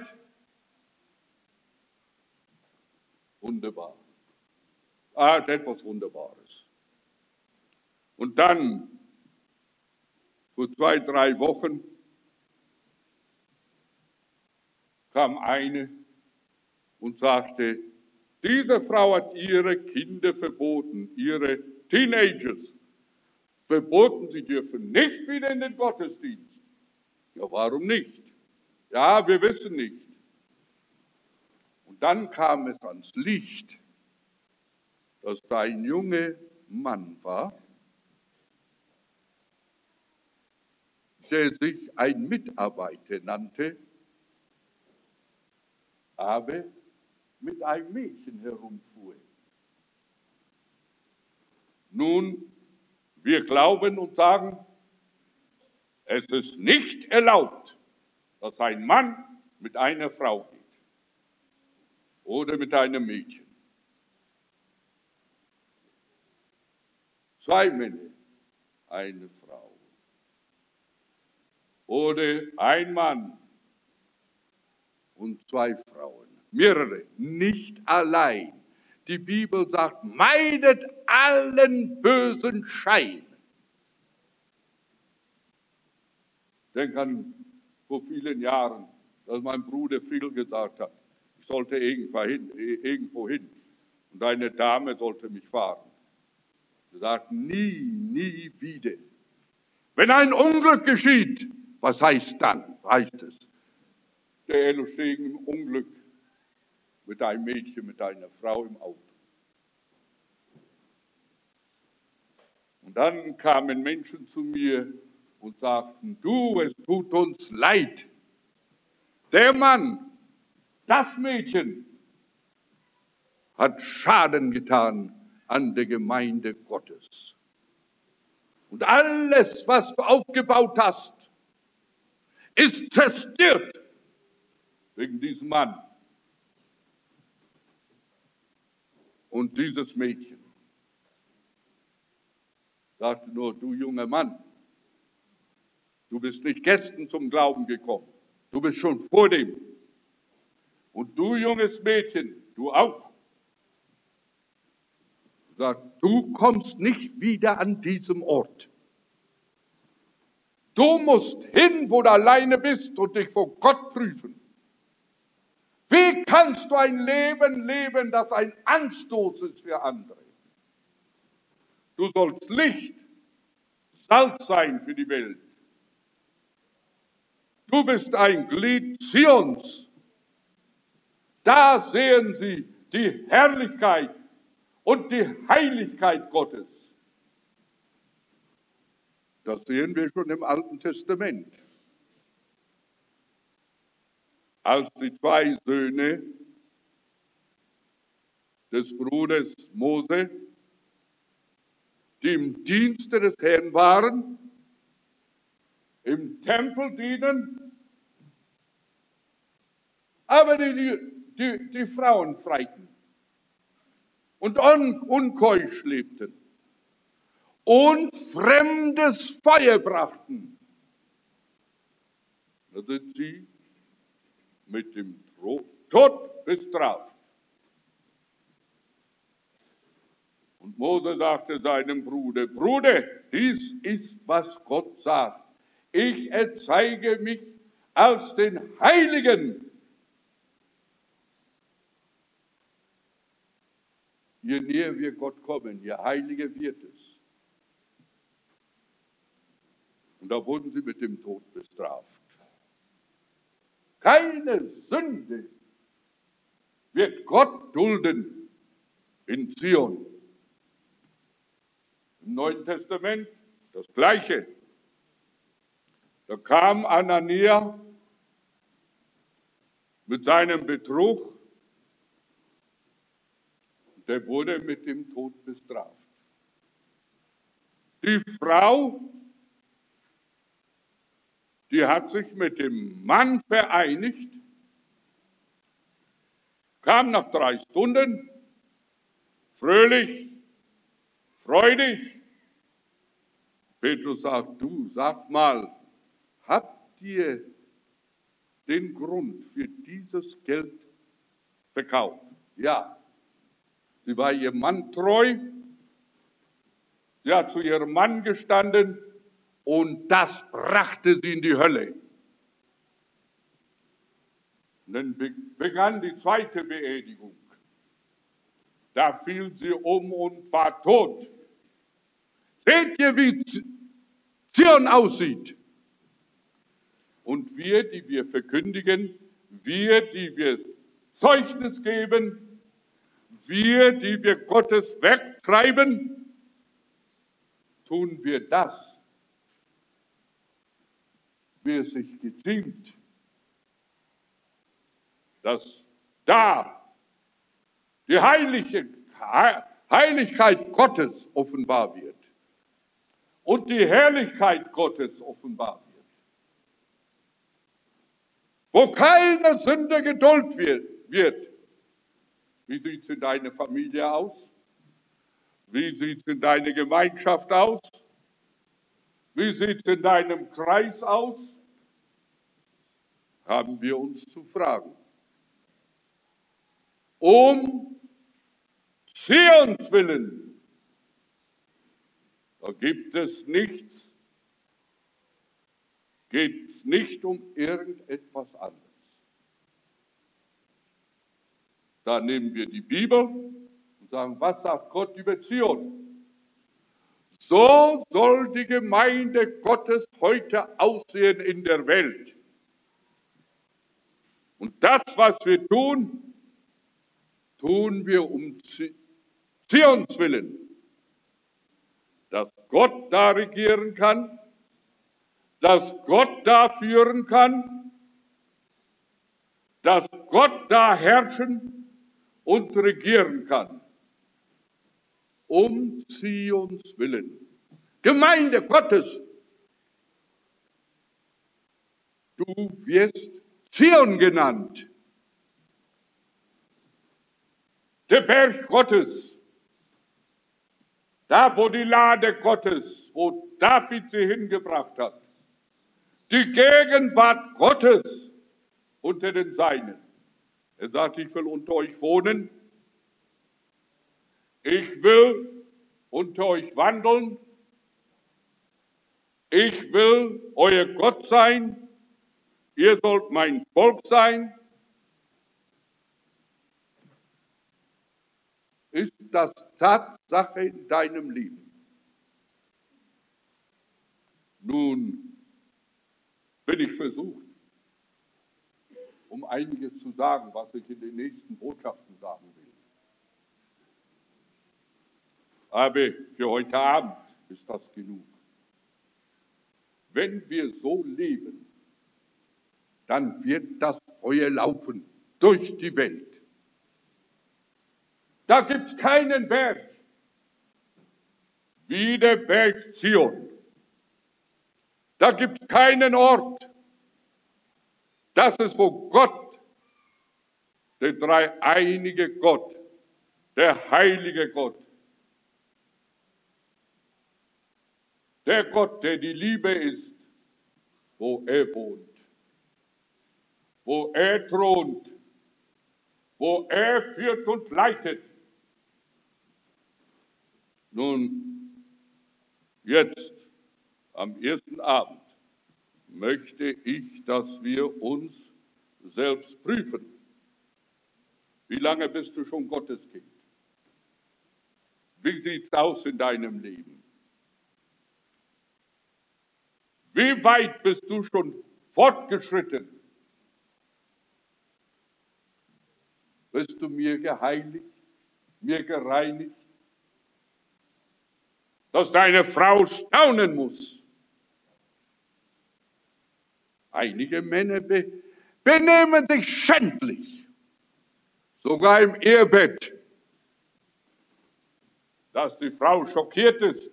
Wunderbar. Etwas Wunderbares. Und dann, vor 2, 3 Wochen, kam eine und sagte, diese Frau hat ihre Kinder verboten, ihre Teenagers verboten, sie dürfen nicht wieder in den Gottesdienst. Ja, warum nicht? Ja, wir wissen nicht. Und dann kam es ans Licht, dass da ein junger Mann war, der sich ein Mitarbeiter nannte, aber mit einem Mädchen herumfuhr. Nun, wir glauben und sagen, es ist nicht erlaubt, dass ein Mann mit einer Frau geht oder mit einem Mädchen. 2 Männer, eine Frau. Oder ein Mann und 2 Frauen. Mehrere, nicht allein. Die Bibel sagt, meidet allen bösen Schein. Ich denke an vor vielen Jahren, dass mein Bruder viel gesagt hat, ich sollte irgendwo hin und eine Dame sollte mich fahren. Er sagt, nie wieder. Wenn ein Unglück geschieht, was heißt dann? Heißt es, der Ehestand im Unglück mit einem Mädchen, mit einer Frau im Auto. Und dann kamen Menschen zu mir und sagten, du, es tut uns leid. Der Mann, das Mädchen, hat Schaden getan an der Gemeinde Gottes. Und alles, was du aufgebaut hast, ist zerstört wegen diesem Mann und dieses Mädchen. Sagte nur, du junger Mann, du bist nicht gestern zum Glauben gekommen, du bist schon vor dem. Und du junges Mädchen, du auch. Sagt, du kommst nicht wieder an diesem Ort. Du musst hin, wo du alleine bist und dich vor Gott prüfen. Wie kannst du ein Leben leben, das ein Anstoß ist für andere? Du sollst Licht, Salz sein für die Welt. Du bist ein Glied Zions. Da sehen sie die Herrlichkeit und die Heiligkeit Gottes. Das sehen wir schon im Alten Testament. Als die zwei Söhne des Bruders Mose, die im Dienste des Herrn waren, im Tempel dienen, aber die Frauen freiten und unkeusch lebten und fremdes Feuer brachten. Da sind sie mit dem Tod bestraft. Und Mose sagte seinem Bruder, Bruder, dies ist, was Gott sagt. Ich erzeige mich als den Heiligen. Je näher wir Gott kommen, je heiliger wird es. Und da wurden sie mit dem Tod bestraft. Keine Sünde wird Gott dulden in Zion. Im Neuen Testament das Gleiche. Da kam Anania mit seinem Betrug. Der wurde mit dem Tod bestraft. Die Frau, die hat sich mit dem Mann vereinigt, kam nach 3 Stunden, fröhlich, freudig. Petrus sagt, du, sag mal, habt ihr den Grund für dieses Geld verkauft? Ja. Sie war ihrem Mann treu, sie hat zu ihrem Mann gestanden und das brachte sie in die Hölle. Und dann begann die zweite Beerdigung. Da fiel sie um und war tot. Seht ihr, wie Zion aussieht? Und wir, die wir verkündigen, wir, die wir Zeugnis geben, wir, die wir Gottes Werk treiben, tun wir das, wie es sich geziemt, dass da die Heiligkeit Gottes offenbar wird und die Herrlichkeit Gottes offenbar wird. Wo keine Sünde geduldet wird. Wie sieht es in deiner Familie aus? Wie sieht es in deiner Gemeinschaft aus? Wie sieht es in deinem Kreis aus? Haben wir uns zu fragen. Um Zions willen, da gibt es nichts, geht es nicht um irgendetwas anderes. Da nehmen wir die Bibel und sagen, was sagt Gott über Zion? So soll die Gemeinde Gottes heute aussehen in der Welt. Und das, was wir tun, tun wir um Zions willen. Dass Gott da regieren kann, dass Gott da führen kann, dass Gott da herrschen und regieren kann. Um Zions willen. Gemeinde Gottes, du wirst Zion genannt. Der Berg Gottes, da wo die Lade Gottes, wo David sie hingebracht hat. Die Gegenwart Gottes unter den Seinen. Er sagt, ich will unter euch wohnen. Ich will unter euch wandeln. Ich will euer Gott sein. Ihr sollt mein Volk sein. Ist das Tatsache in deinem Leben? Nun bin ich versucht, um einiges zu sagen, was ich in den nächsten Botschaften sagen will. Aber für heute Abend ist das genug. Wenn wir so leben, dann wird das Feuer laufen durch die Welt. Da gibt es keinen Berg wie der Berg Zion. Da gibt es keinen Ort. Das ist, wo Gott, der dreieinige Gott, der heilige Gott, der Gott, der die Liebe ist, wo er wohnt, wo er thront, wo er führt und leitet. Nun, jetzt, am ersten Abend, möchte ich, dass wir uns selbst prüfen. Wie lange bist du schon Gotteskind? Wie sieht es aus in deinem Leben? Wie weit bist du schon fortgeschritten? Bist du mir geheiligt, mir gereinigt, dass deine Frau staunen muss? Einige Männer benehmen sich schändlich, sogar im Ehebett, dass die Frau schockiert ist.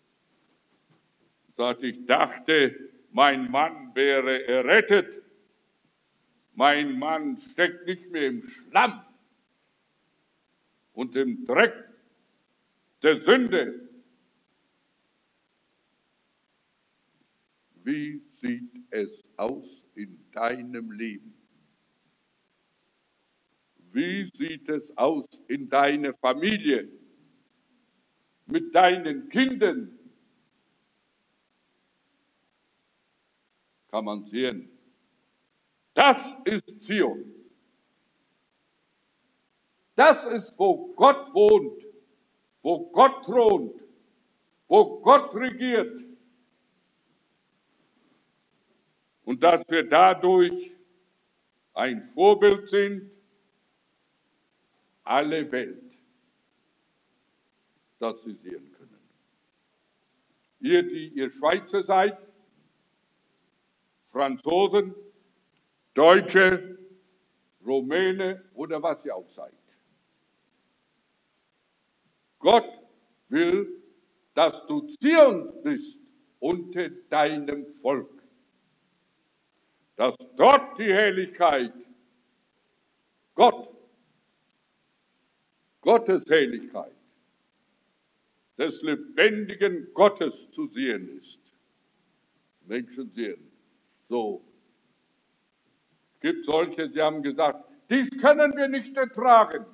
Sagt, ich dachte, mein Mann wäre errettet. Mein Mann steckt nicht mehr im Schlamm und im Dreck der Sünde. Wie sieht es aus in deinem Leben? Wie sieht es aus in deiner Familie, mit deinen Kindern? Kann man sehen. Das ist Zion. Das ist, wo Gott wohnt, wo Gott thront, wo Gott regiert. Und dass wir dadurch ein Vorbild sind, alle Welt, dass sie sehen können. Ihr, die ihr Schweizer seid, Franzosen, Deutsche, Rumäne oder was ihr auch seid. Gott will, dass du Zion bist unter deinem Volk. Dass dort die Herrlichkeit, Gottes Herrlichkeit, des lebendigen Gottes zu sehen ist. Menschen sehen. So. Es gibt solche, sie haben gesagt, dies können wir nicht ertragen.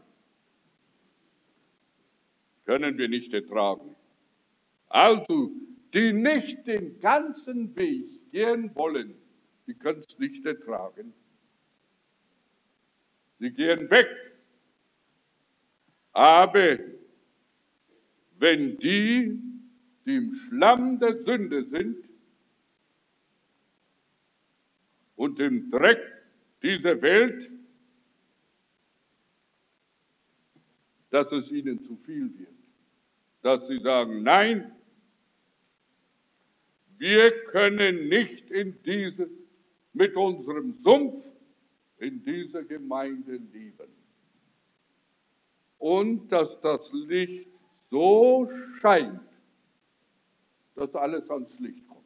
Können wir nicht ertragen. Also, die nicht den ganzen Weg gehen wollen, die können es nicht ertragen. Sie gehen weg. Aber wenn die im Schlamm der Sünde sind und im Dreck dieser Welt, dass es ihnen zu viel wird, dass sie sagen, nein, wir können nicht mit unserem Sumpf in dieser Gemeinde leben. Und dass das Licht so scheint, dass alles ans Licht kommt.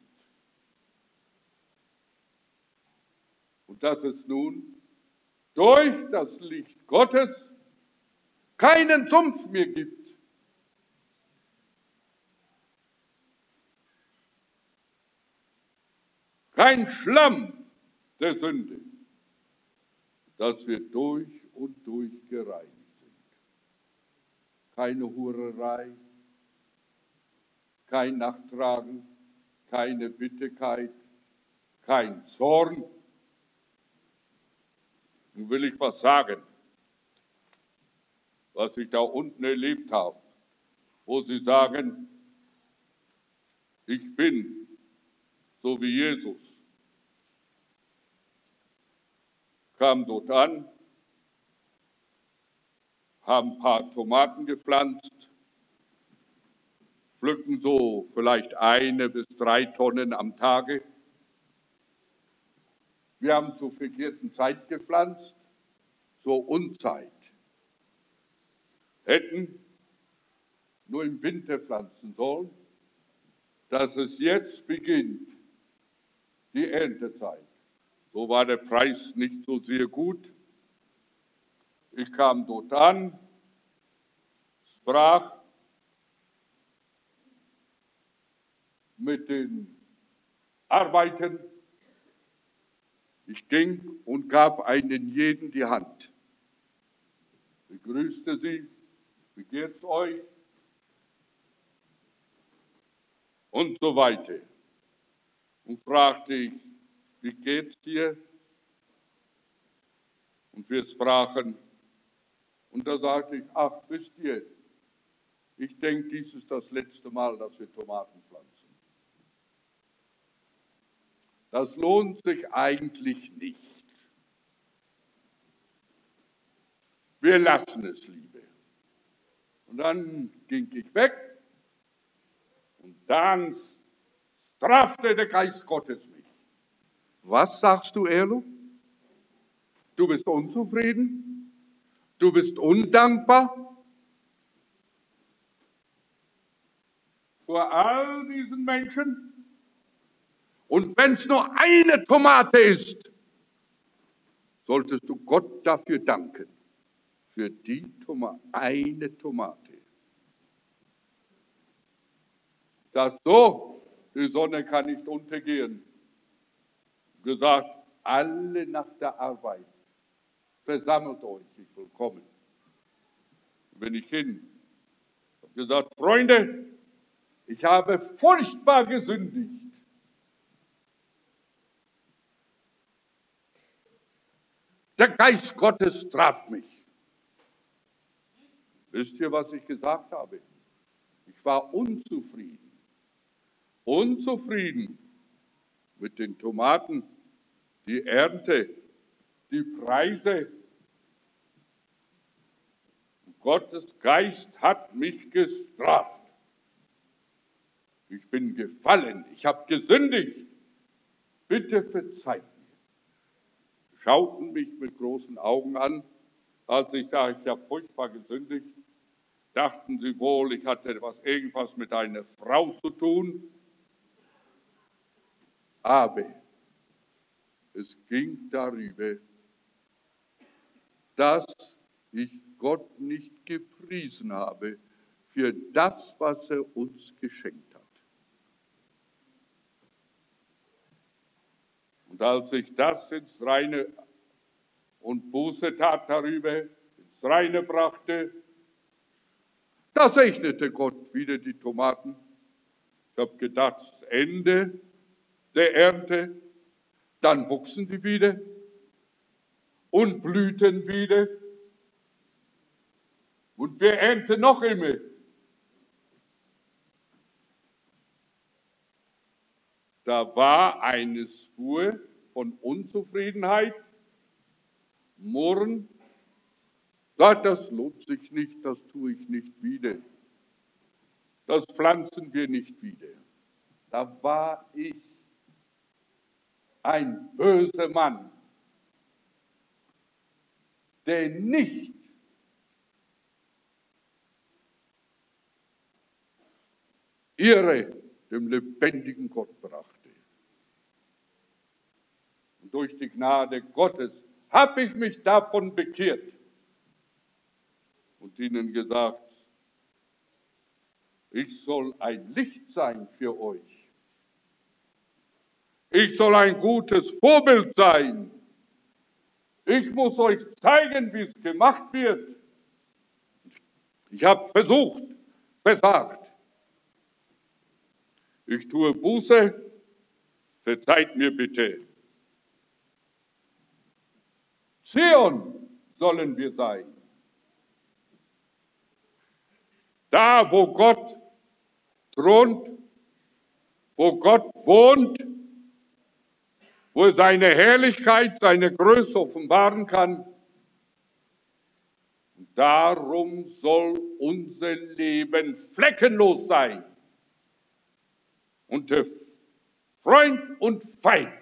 Und dass es nun durch das Licht Gottes keinen Sumpf mehr gibt. Kein Schlamm der Sünde, dass wir durch und durch gereinigt sind. Keine Hurerei, kein Nachtragen, keine Bitterkeit, kein Zorn. Nun will ich was sagen, was ich da unten erlebt habe, wo sie sagen, ich bin so wie Jesus. Kam dort an, haben ein paar Tomaten gepflanzt, pflücken so vielleicht 1 bis 3 Tonnen am Tage. Wir haben zur verkehrten Zeit gepflanzt, zur Unzeit. Hätten nur im Winter pflanzen sollen, dass es jetzt beginnt, die Erntezeit. So war der Preis nicht so sehr gut. Ich kam dort an, sprach mit den Arbeitern. Ich ging und gab einen jeden die Hand, begrüßte sie, wie geht's euch? Und so weiter. Und fragte ich, wie geht's dir? Und wir sprachen. Und da sagte ich, ach, wisst ihr, ich denke, dies ist das letzte Mal, dass wir Tomaten pflanzen. Das lohnt sich eigentlich nicht. Wir lassen es lieber. Und dann ging ich weg und dann strafte der Geist Gottes mich. Was sagst du, Erlo? Du bist unzufrieden? Du bist undankbar? Vor all diesen Menschen? Und wenn es nur eine Tomate ist, solltest du Gott dafür danken. Für die eine Tomate. Sagt so, die Sonne kann nicht untergehen. Gesagt, alle nach der Arbeit. Versammelt euch, ich will kommen. Bin ich hin. Habe gesagt, Freunde, ich habe furchtbar gesündigt. Der Geist Gottes straft mich. Wisst ihr, was ich gesagt habe? Ich war unzufrieden. Unzufrieden mit den Tomaten, die Ernte, die Preise. Gottes Geist hat mich gestraft. Ich bin gefallen, ich habe gesündigt. Bitte verzeiht mir. Schauten mich mit großen Augen an, als ich sage, ich habe furchtbar gesündigt. Dachten sie wohl, ich hatte irgendwas mit einer Frau zu tun. Aber es ging darüber, dass ich Gott nicht gepriesen habe für das, was er uns geschenkt hat. Und als ich das ins Reine und Buße tat darüber, ins Reine brachte, da segnete Gott wieder die Tomaten. Ich habe gedacht, das Ende der Ernte, dann wuchsen sie wieder und blühten wieder. Und wir ernten noch immer. Da war eine Spur von Unzufriedenheit, Murren. Sagt, das lohnt sich nicht, das tue ich nicht wieder. Das pflanzen wir nicht wieder. Da war ich ein böser Mann, der nicht Ehre dem lebendigen Gott brachte. Und durch die Gnade Gottes habe ich mich davon bekehrt und ihnen gesagt, ich soll ein Licht sein für euch. Ich soll ein gutes Vorbild sein. Ich muss euch zeigen, wie es gemacht wird. Ich habe versucht, versagt. Ich tue Buße, verzeiht mir bitte. Zion sollen wir sein. Da, wo Gott thront, wo Gott wohnt, wo er seine Herrlichkeit, seine Größe offenbaren kann. Und darum soll unser Leben fleckenlos sein. und der Freund und Feind,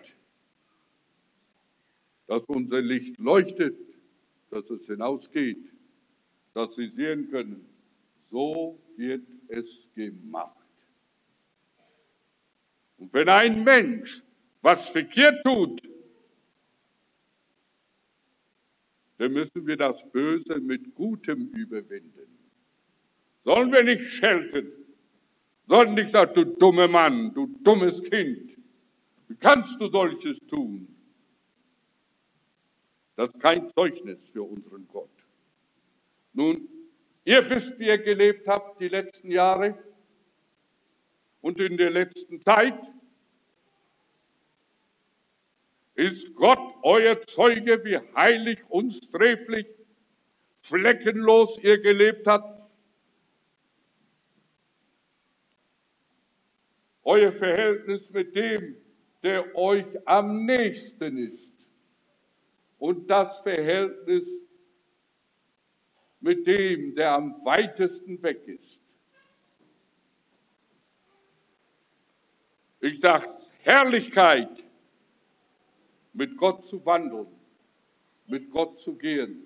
dass unser Licht leuchtet, dass es hinausgeht, dass sie sehen können, so wird es gemacht. Und wenn ein Mensch was verkehrt tut, dann müssen wir das Böse mit Gutem überwinden. Sollen wir nicht schelten, sollen nicht sagen, du dummer Mann, du dummes Kind, wie kannst du solches tun? Das ist kein Zeugnis für unseren Gott. Nun, ihr wisst, wie ihr gelebt habt die letzten Jahre und in der letzten Zeit. Ist Gott euer Zeuge, wie heilig, unsträflich, fleckenlos ihr gelebt habt? Euer Verhältnis mit dem, der euch am nächsten ist. Und das Verhältnis mit dem, der am weitesten weg ist. Ich sage, Herrlichkeit, mit Gott zu wandeln, mit Gott zu gehen.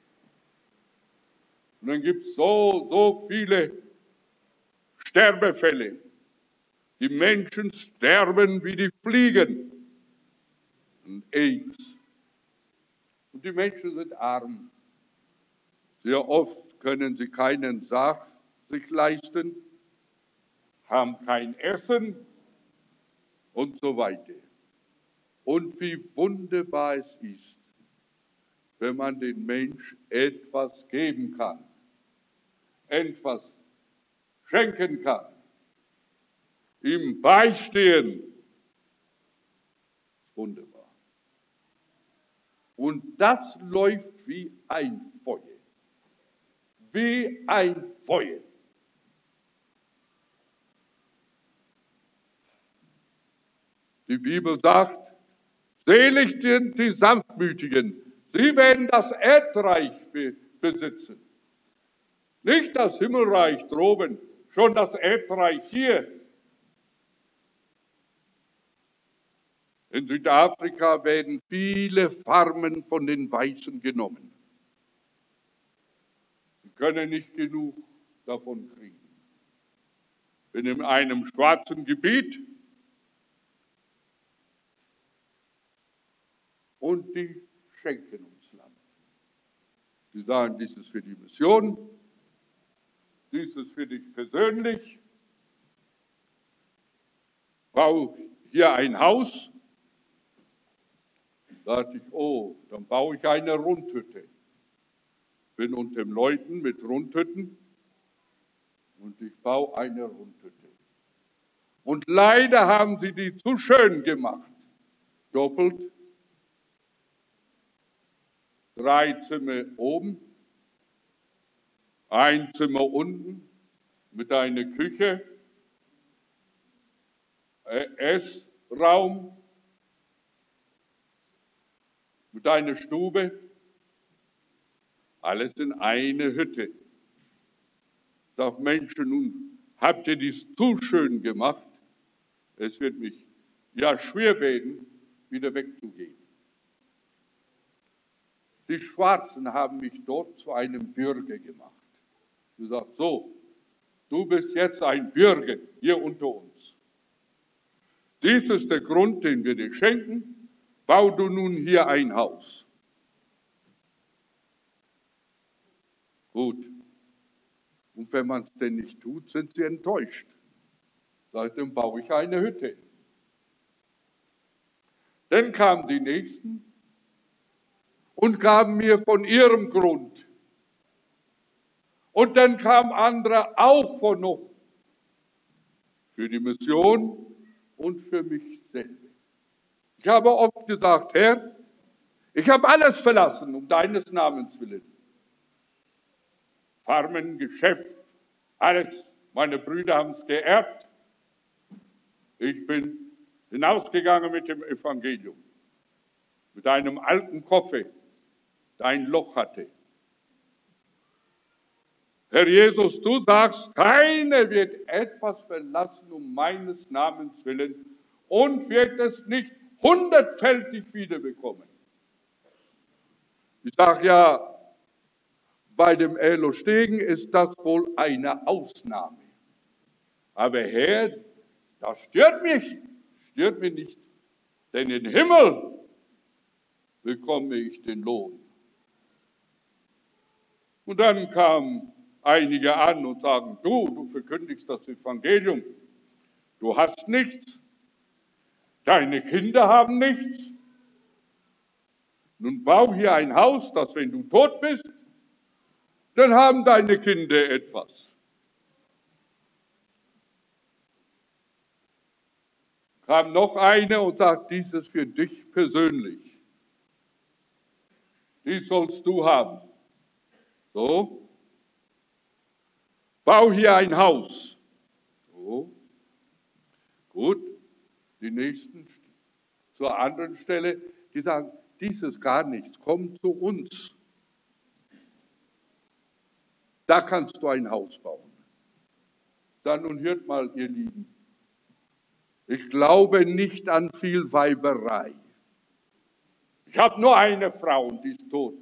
Und dann gibt es so viele Sterbefälle. Die Menschen sterben wie die Fliegen. Und AIDS. Und die Menschen sind arm. Sehr oft können sie keinen Sarg sich leisten, haben kein Essen und so weiter. Und wie wunderbar es ist, wenn man den Menschen etwas geben kann, etwas schenken kann, ihm beistehen. Wunderbar. Und das läuft wie ein Feuer. Wie ein Feuer. Die Bibel sagt, selig sind die Sanftmütigen, sie werden das Erdreich besitzen. Nicht das Himmelreich droben, schon das Erdreich hier. In Südafrika werden viele Farmen von den Weißen genommen. Sie können nicht genug davon kriegen. Bin in einem schwarzen Gebiet und die schenken uns Land. Sie sagen, dies ist für die Mission, dies ist für dich persönlich. Bau hier ein Haus. Da dachte ich, oh, dann baue ich eine Rundhütte. Bin unter den Leuten mit Rundhütten und ich baue eine Rundhütte. Und leider haben sie die zu schön gemacht. Doppelt. 3 Zimmer oben, 1 Zimmer unten mit einer Küche, Essraum, mit einer Stube, alles in eine Hütte. Sag Menschen, nun habt ihr dies zu schön gemacht, es wird mich ja schwer werden, wieder wegzugehen. Die Schwarzen haben mich dort zu einem Bürger gemacht. Sie sagt, so, du bist jetzt ein Bürger hier unter uns. Dies ist der Grund, den wir dir schenken. Bau du nun hier ein Haus. Gut. Und wenn man es denn nicht tut, sind sie enttäuscht. Seitdem baue ich eine Hütte. Dann kamen die Nächsten und gaben mir von ihrem Grund. Und dann kamen andere auch von noch für die Mission und für mich selber. Ich habe oft gesagt, Herr, ich habe alles verlassen, um deines Namens willen. Farmen, Geschäft, alles. Meine Brüder haben es geerbt. Ich bin hinausgegangen mit dem Evangelium. Mit einem alten Koffer, der ein Loch hatte. Herr Jesus, du sagst, keiner wird etwas verlassen um meines Namens willen und wird es nicht hundertfältig wiederbekommen. Ich sage ja, bei dem Elo Stegen ist das wohl eine Ausnahme. Aber Herr, das stört mich nicht, denn im Himmel bekomme ich den Lohn. Und dann kamen einige an und sagen, du verkündigst das Evangelium, du hast nichts, deine Kinder haben nichts. Nun bau hier ein Haus, dass wenn du tot bist, dann haben deine Kinder etwas. Kam noch einer und sagt, dies ist für dich persönlich. Dies sollst du haben. So, bau hier ein Haus. So, gut, die nächsten zur anderen Stelle, die sagen, dies ist gar nichts, komm zu uns. Da kannst du ein Haus bauen. Dann nun hört mal, ihr Lieben, ich glaube nicht an viel Weiberei. Ich habe nur eine Frau und die ist tot.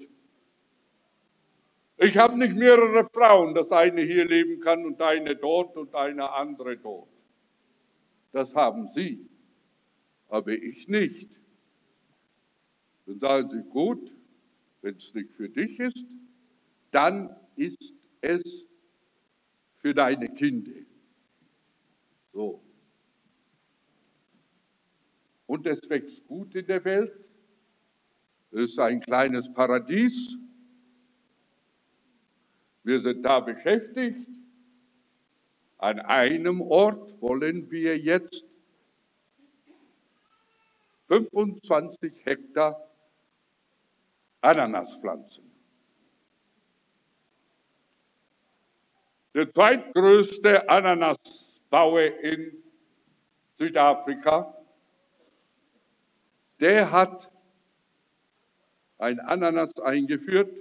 Ich habe nicht mehrere Frauen, dass eine hier leben kann und eine dort und eine andere dort. Das haben Sie, aber ich nicht. Dann sagen Sie, gut, wenn es nicht für dich ist, dann ist es für deine Kinder. So. Und es wächst gut in der Welt. Es ist ein kleines Paradies. Wir sind da beschäftigt. An einem Ort wollen wir jetzt 25 Hektar Ananas pflanzen. Der zweitgrößte Ananasbauer in Südafrika, der hat ein Ananas eingeführt.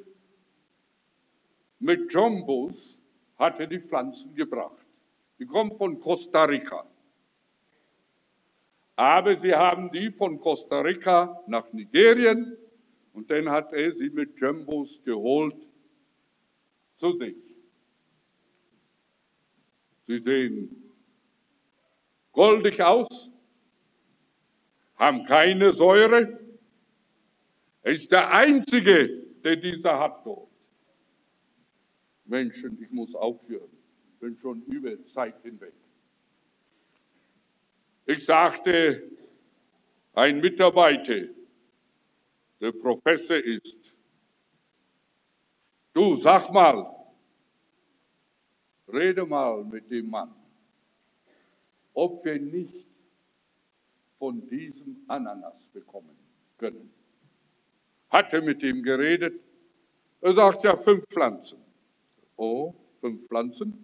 Mit Jumbos hat er die Pflanzen gebracht. Die kommen von Costa Rica. Aber sie haben die von Costa Rica nach Nigerien und dann hat er sie mit Jumbos geholt zu sich. Sie sehen goldig aus, haben keine Säure. Er ist der Einzige, der diese hat dort. Menschen, ich muss aufhören, bin schon über Zeit hinweg. Ich sagte, ein Mitarbeiter, der Professor ist, du sag mal, rede mal mit dem Mann, ob wir nicht von diesem Ananas bekommen können. Hat er mit ihm geredet? Er sagt ja 5 Pflanzen. Oh, 5 Pflanzen?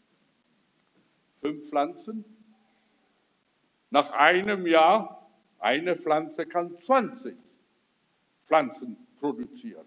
5 Pflanzen? Nach einem Jahr, eine Pflanze kann 20 Pflanzen produzieren.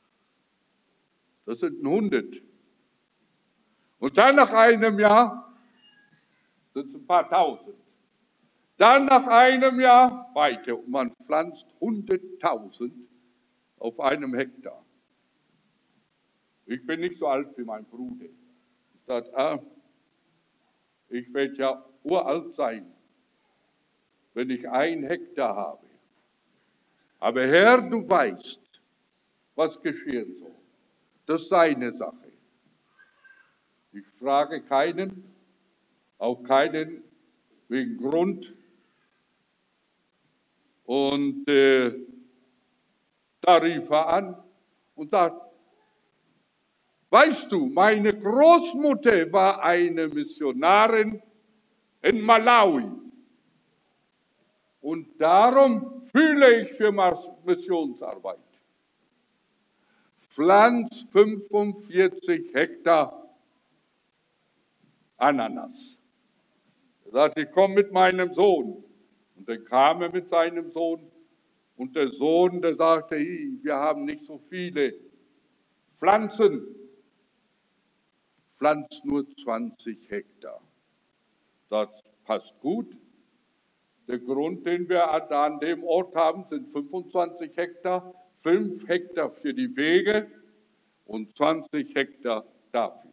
Das sind 100. Und dann nach einem Jahr sind es ein paar Tausend. Dann nach einem Jahr weiter. Und man pflanzt 100.000 auf einem Hektar. Ich bin nicht so alt wie mein Bruder. Ich sage, ich werde ja uralt sein, wenn ich 1 Hektar habe. Aber Herr, du weißt, was geschehen soll. Das ist seine Sache. Ich frage keinen, auch keinen wegen Grund. Und da rief er an und sagt, weißt du, meine Großmutter war eine Missionarin in Malawi. Und darum fühle ich für Missionsarbeit. Pflanz 45 Hektar Ananas. Er sagt, ich komme mit meinem Sohn. Und dann kam er mit seinem Sohn. Und der Sohn, der sagte, wir haben nicht so viele Pflanzen. pflanzt nur 20 Hektar. Das passt gut. Der Grund, den wir an dem Ort haben, sind 25 Hektar, 5 Hektar für die Wege und 20 Hektar dafür.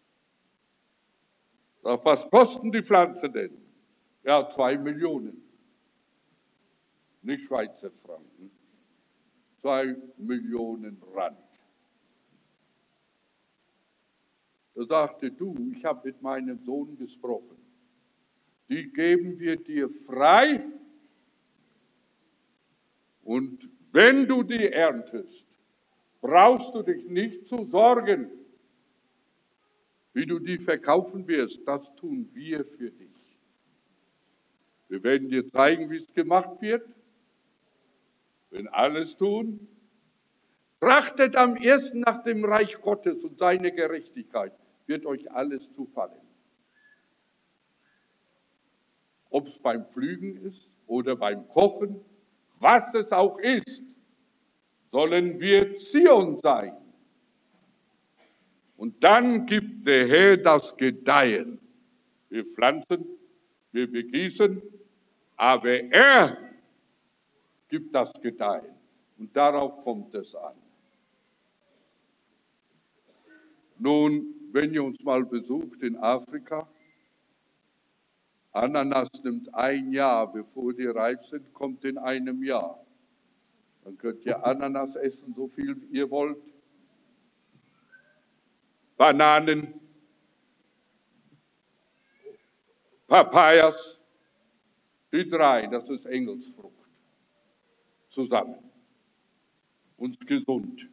Was kosten die Pflanzen denn? Ja, 2 Millionen. Nicht Schweizer Franken. 2 Millionen Rand. Da sagte, du, ich habe mit meinem Sohn gesprochen. Die geben wir dir frei. Und wenn du die erntest, brauchst du dich nicht zu sorgen, wie du die verkaufen wirst. Das tun wir für dich. Wir werden dir zeigen, wie es gemacht wird. Wenn alles tun, trachtet am ersten nach dem Reich Gottes und seine Gerechtigkeit, wird euch alles zufallen. Ob es beim Pflügen ist oder beim Kochen, was es auch ist, sollen wir Zion sein. Und dann gibt der Herr das Gedeihen. Wir pflanzen, wir begießen, aber er gibt das Gedeihen. Und darauf kommt es an. Nun, wenn ihr uns mal besucht in Afrika, Ananas nimmt 1 Jahr, bevor die reif sind, kommt in einem Jahr. Dann könnt ihr Ananas essen, so viel ihr wollt. Bananen, Papayas, die 3, das ist Engelsfrucht, zusammen. Und gesund.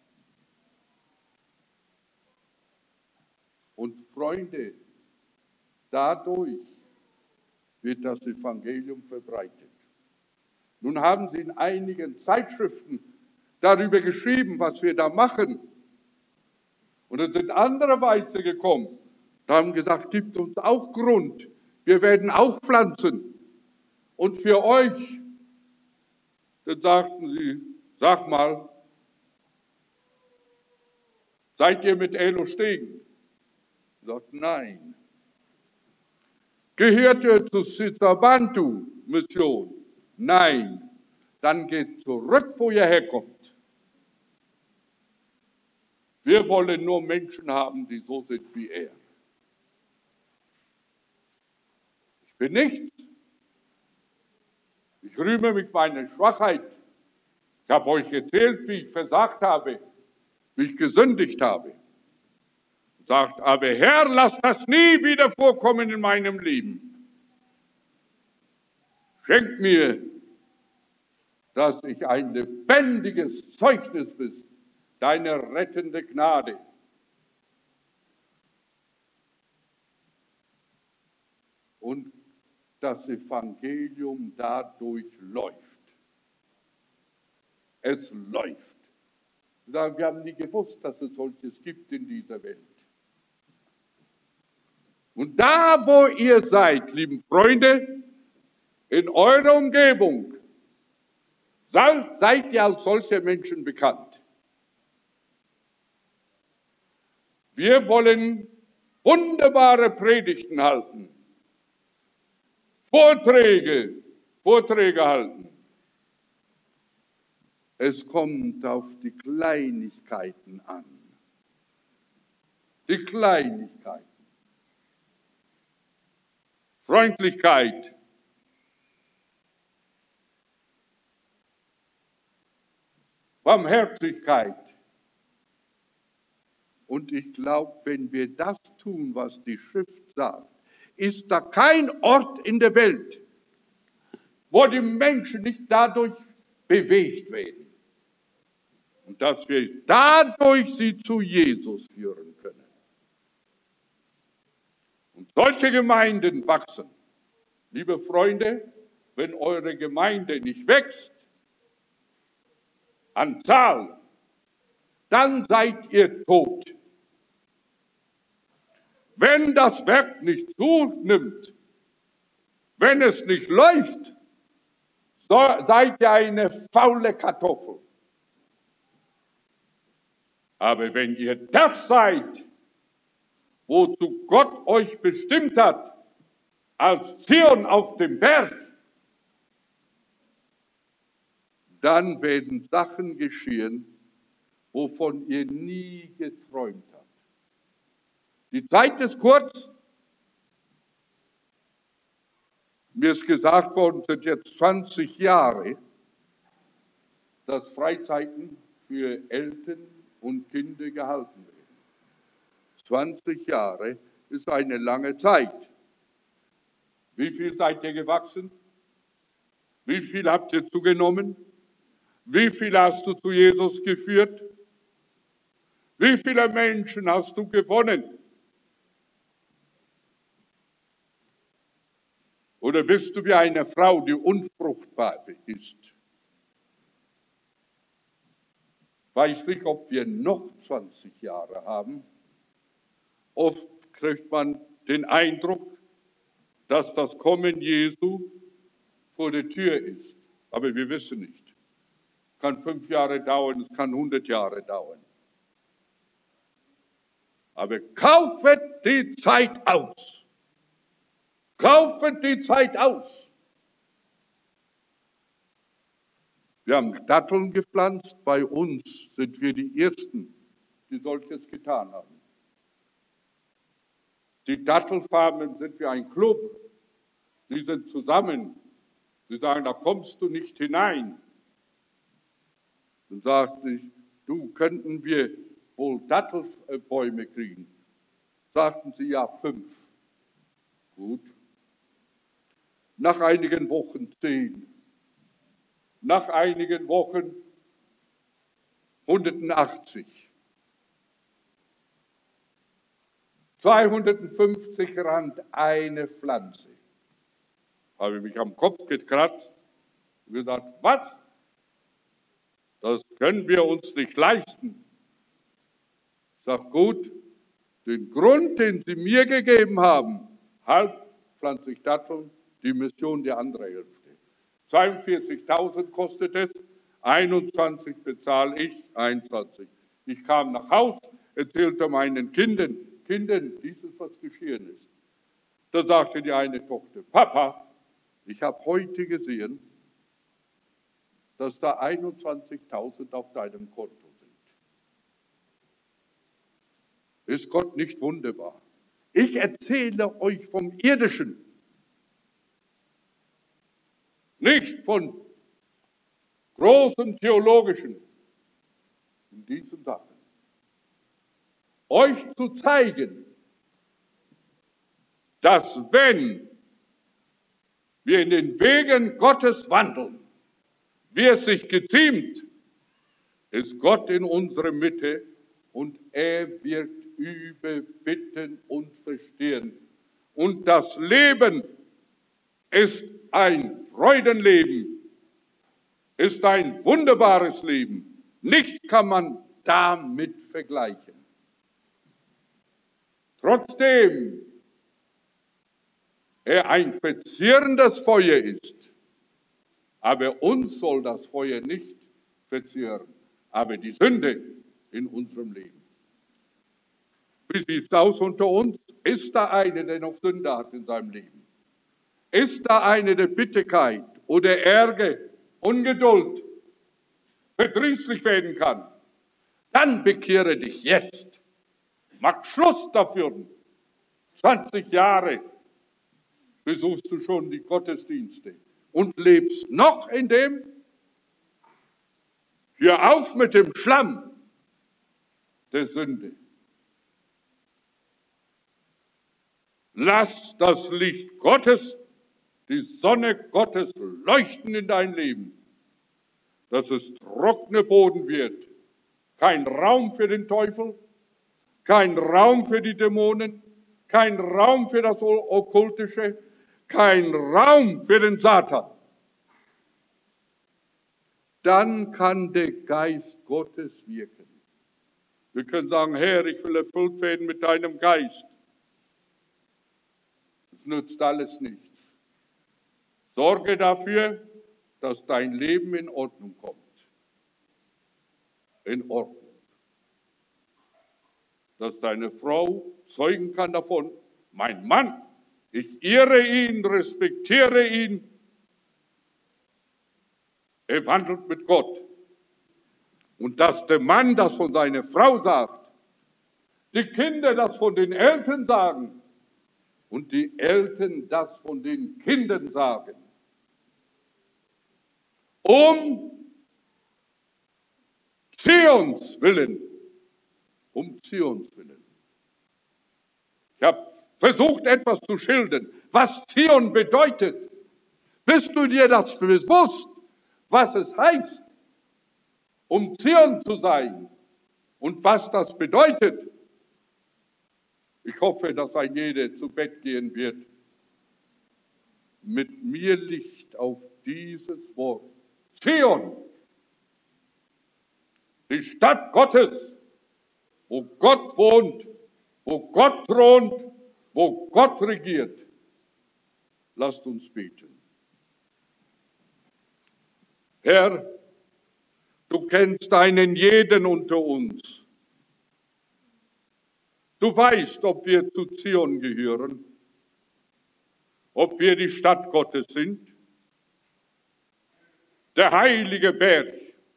Und Freunde, dadurch wird das Evangelium verbreitet. Nun haben sie in einigen Zeitschriften darüber geschrieben, was wir da machen. Und es sind andere Weiße gekommen, die haben gesagt, gibt uns auch Grund, wir werden auch pflanzen. Und für euch, dann sagten sie, sag mal, seid ihr mit Elo Stegen? Ich sagte, nein. Gehört ihr zur Sitabantu-Mission? Nein. Dann geht zurück, wo ihr herkommt. Wir wollen nur Menschen haben, die so sind wie er. Ich bin nichts. Ich rühme mich meiner Schwachheit. Ich habe euch erzählt, wie ich versagt habe, wie ich gesündigt habe. Sagt, aber Herr, lass das nie wieder vorkommen in meinem Leben. Schenk mir, dass ich ein lebendiges Zeugnis bin, deine rettende Gnade. Und das Evangelium dadurch läuft. Es läuft. Wir haben nie gewusst, dass es solches gibt in dieser Welt. Und da, wo ihr seid, lieben Freunde, in eurer Umgebung, seid ihr als solche Menschen bekannt. Wir wollen wunderbare Predigten halten, Vorträge halten. Es kommt auf die Kleinigkeiten an. Die Kleinigkeiten. Freundlichkeit. Barmherzigkeit. Und ich glaube, wenn wir das tun, was die Schrift sagt, ist da kein Ort in der Welt, wo die Menschen nicht dadurch bewegt werden. Und dass wir dadurch sie zu Jesus führen können. Und solche Gemeinden wachsen. Liebe Freunde, wenn eure Gemeinde nicht wächst, an Zahl, dann seid ihr tot. Wenn das Werk nicht zunimmt, wenn es nicht läuft, seid ihr eine faule Kartoffel. Aber wenn ihr das seid, wozu Gott euch bestimmt hat, als Zion auf dem Berg, dann werden Sachen geschehen, wovon ihr nie geträumt habt. Die Zeit ist kurz. Mir ist gesagt worden, es sind jetzt 20 Jahre, dass Freizeiten für Eltern und Kinder gehalten werden. 20 Jahre ist eine lange Zeit. Wie viel seid ihr gewachsen? Wie viel habt ihr zugenommen? Wie viel hast du zu Jesus geführt? Wie viele Menschen hast du gewonnen? Oder bist du wie eine Frau, die unfruchtbar ist? Weiß nicht, ob wir noch 20 Jahre haben. Oft kriegt man den Eindruck, dass das Kommen Jesu vor der Tür ist. Aber wir wissen nicht. Es kann 5 Jahre dauern, es kann 100 Jahre dauern. Aber kaufet die Zeit aus. Kaufet die Zeit aus. Wir haben Datteln gepflanzt. Bei uns sind wir die Ersten, die solches getan haben. Die Dattelfarmen sind wie ein Club. Sie sind zusammen. Sie sagen, da kommst du nicht hinein. Dann sagte ich, du, könnten wir wohl Dattelbäume kriegen? Sagten sie, ja, 5. Gut. Nach einigen Wochen 10. Nach einigen Wochen 180. 250 Rand eine Pflanze. Habe ich mich am Kopf gekratzt und gesagt, was? Das können wir uns nicht leisten. Ich sage, gut, den Grund, den Sie mir gegeben haben, halb pflanze ich Datteln, die Mission die andere Hälfte. 42.000 kostet es, 21 bezahle ich, 21. Ich kam nach Haus, erzählte meinen Kindern, dies ist, was geschehen ist. Da sagte die eine Tochter, Papa, ich habe heute gesehen, dass da 21.000 auf deinem Konto sind. Ist Gott nicht wunderbar? Ich erzähle euch vom Irdischen, nicht von großen Theologischen in diesen Sachen. Euch zu zeigen, dass wenn wir in den Wegen Gottes wandeln, wie es sich geziemt, ist Gott in unserer Mitte und er wird überbitten und verstehen. Und das Leben ist ein Freudenleben, ist ein wunderbares Leben. Nichts kann man damit vergleichen. Trotzdem er ein verzehrendes Feuer ist, aber uns soll das Feuer nicht verzehren, aber die Sünde in unserem Leben. Wie sieht es aus unter uns? Ist da einer, der noch Sünde hat in seinem Leben? Ist da einer, der Bitterkeit oder Ärger, Ungeduld, verdrießlich werden kann? Dann bekehre dich jetzt. Mach Schluss dafür. 20 Jahre besuchst du schon die Gottesdienste und lebst noch in dem? Hör auf mit dem Schlamm der Sünde. Lass das Licht Gottes, die Sonne Gottes leuchten in dein Leben, dass es trockener Boden wird. Kein Raum für den Teufel, kein Raum für die Dämonen, kein Raum für das Okkultische, kein Raum für den Satan. Dann kann der Geist Gottes wirken. Wir können sagen, Herr, ich will erfüllt werden mit deinem Geist. Es nützt alles nichts. Sorge dafür, dass dein Leben in Ordnung kommt. In Ordnung. dass deine Frau zeugen kann davon, mein Mann, ich ehre ihn, respektiere ihn, er wandelt mit Gott. Und dass der Mann das von seiner Frau sagt, die Kinder das von den Eltern sagen und die Eltern das von den Kindern sagen. Um Zions willen. Um Zions willen. Ich habe versucht, etwas zu schildern, was Zion bedeutet. Bist du dir das bewusst, was es heißt, um Zion zu sein und was das bedeutet? Ich hoffe, dass ein jeder zu Bett gehen wird mit mir Licht auf dieses Wort. Zion, die Stadt Gottes, wo Gott wohnt, wo Gott thront, wo Gott regiert. Lasst uns beten. Herr, du kennst einen jeden unter uns. Du weißt, ob wir zu Zion gehören, ob wir die Stadt Gottes sind, der heilige Berg,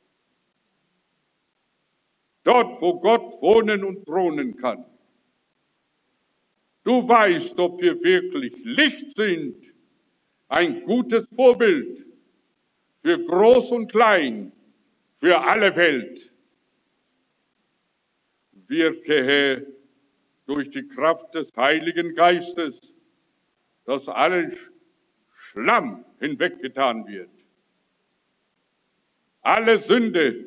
dort, wo Gott wohnen und thronen kann. Du weißt, ob wir wirklich Licht sind, ein gutes Vorbild für Groß und Klein, für alle Welt. Wirke, Herr, durch die Kraft des Heiligen Geistes, dass alles Schlamm hinweggetan wird. Alle Sünde,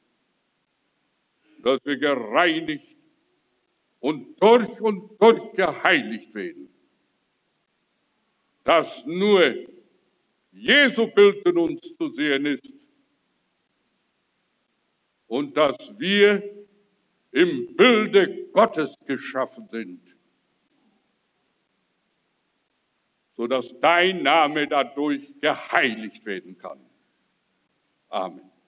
dass wir gereinigt und durch geheiligt werden. Dass nur Jesu Bild in uns zu sehen ist und dass wir im Bilde Gottes geschaffen sind, sodass dein Name dadurch geheiligt werden kann. Amen.